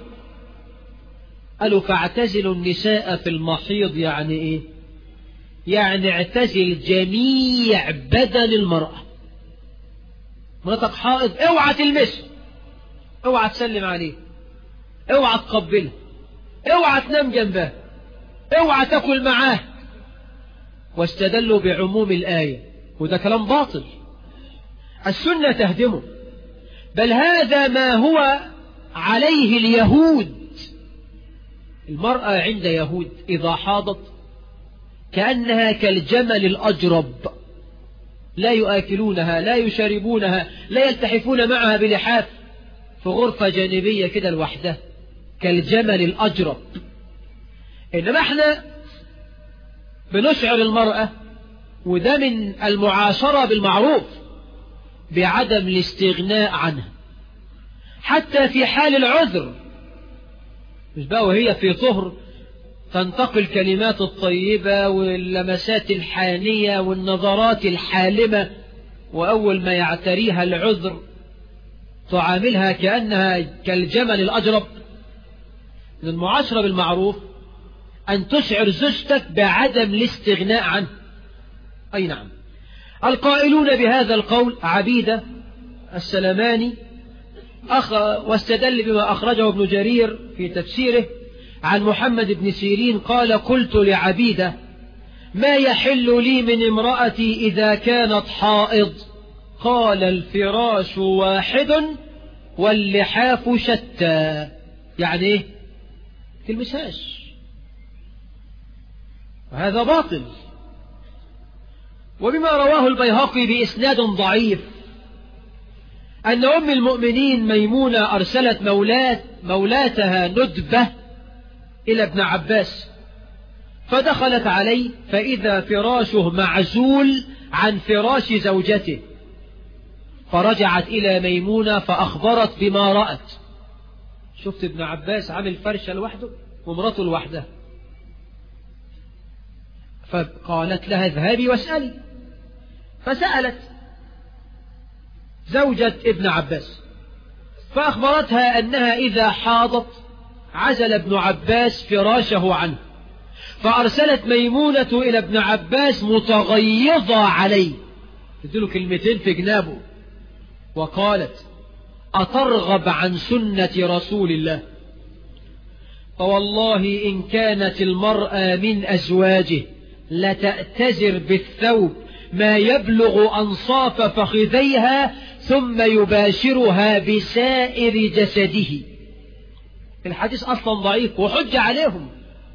قالوا فاعتزلوا النساء في المحيض، يعني إيه؟ يعني اعتزل جميع بدن المرأة. مراتك حائض اوعى تلمسه، اوعى تسلم عليه، اوعى تقبله، اوعى تنام جنبه، اوعى تاكل معاه. واستدلوا بعموم الآية، وده كلام باطل، السنة تهدمه، بل هذا ما هو عليه اليهود. المرأة عند يهود إذا حاضت كأنها كالجمل الأجرب، لا يؤكلونها، لا يشربونها، لا يلتحفون معها بلحاف، في غرفة جانبية كده لوحدها كالجمل الأجرب. إنما احنا بنشعر المرأة، وده من المعاشرة بالمعروف، بعدم الاستغناء عنها حتى في حال العذر. مش بقى وهي في طهر تنتقل الكلمات الطيبة واللمسات الحانية والنظرات الحالمة، وأول ما يعتريها العذر تعاملها كأنها كالجمل الأجرب. من المعاشرة بالمعروف أن تشعر زوجتك بعدم الاستغناء عنه. أي نعم. القائلون بهذا القول عبيدة السلماني أخ واستدل بما أخرجه ابن جرير في تفسيره عن محمد بن سيرين قال: قلت لعبيدة: ما يحل لي من امرأتي إذا كانت حائض؟ قال: الفراش واحد واللحاف شتى. يعني ايه؟ تلمسهاش. وهذا باطل. وبما رواه البيهقي بإسناد ضعيف أن أم المؤمنين ميمونة أرسلت مولات مولاتها ندبة إلى ابن عباس، فدخلت عليه فإذا فراشه معزول عن فراش زوجته، فرجعت إلى ميمونة فأخبرت بما رأت. شفت ابن عباس عامل فرشة لوحده ومراته لوحدها. فقالت لها: اذهبي واسألي. فسألت زوجة ابن عباس فأخبرتها أنها إذا حاضت عزل ابن عباس فراشه عنه، فأرسلت ميمونة إلى ابن عباس متغيظة عليه، تديله كلمتين في جنابه، وقالت: أترغب عن سنة رسول الله؟ فوالله إن كانت المرأة من أزواجه لتأتزر بالثوب ما يبلغ أنصاف فخذيها ثم يباشرها بسائر جسده. الحديث أصلا ضعيف وحج عليهم.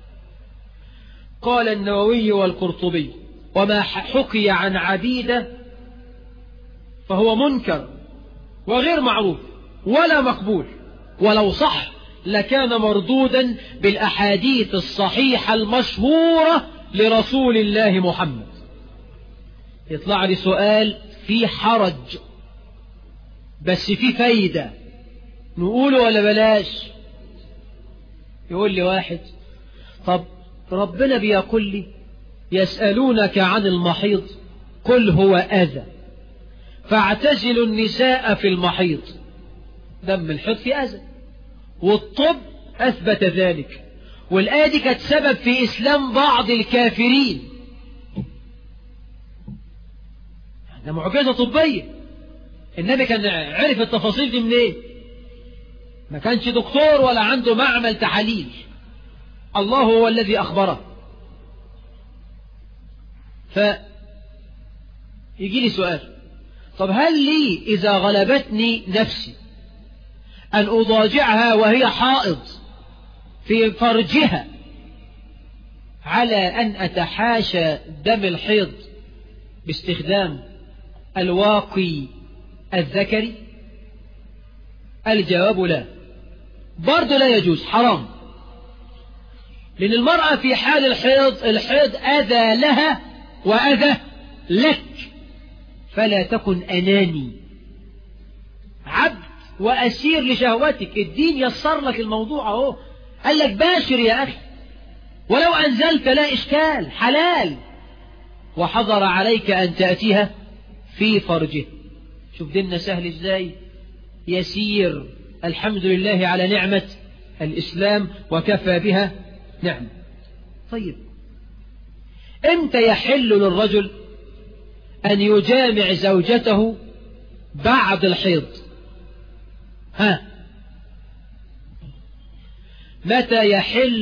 قال النووي والقرطبي: وما حكي عن عبيدة فهو منكر وغير معروف ولا مقبول، ولو صح لكان مردودا بالأحاديث الصحيحة المشهورة لرسول الله محمد. يطلع لي سؤال في حرج بس في فايدة، نقوله ولا بلاش؟ يقول لي واحد طب ربنا بيقول لي يسألونك عن المحيض قل هو أذى فاعتزلوا النساء في المحيض. دم الحيض في أذى والطب أثبت ذلك، والآية دي كانت سبب في إسلام بعض الكافرين. ده معجزة طبية. النبي كان عرف التفاصيل دي منين؟ إيه؟ ما كانش دكتور ولا عنده معمل تحاليل، الله هو الذي أخبره. فيجي لي سؤال، طب هل لي إذا غلبتني نفسي أن أضاجعها وهي حائض في فرجها على أن أتحاشى دم الحيض باستخدام الواقي الذكري؟ الجواب لا، برضو لا يجوز، حرام. لأن المرأة في حال الحيض الحيض أذى لها وأذى لك، فلا تكن أناني عبد وأسير لشهوتك. الدين يسر لك الموضوع اهو، قال لك باشر يا أخي، ولو أنزلت لا إشكال، حلال، وحضر عليك أن تأتيها في فرجه. شوف ديننا سهل إزاي، يسير، الحمد لله على نعمة الإسلام وكفى بها نعمة. طيب امتى يحل للرجل أن يجامع زوجته بعد الحيض؟ ها، متى يحل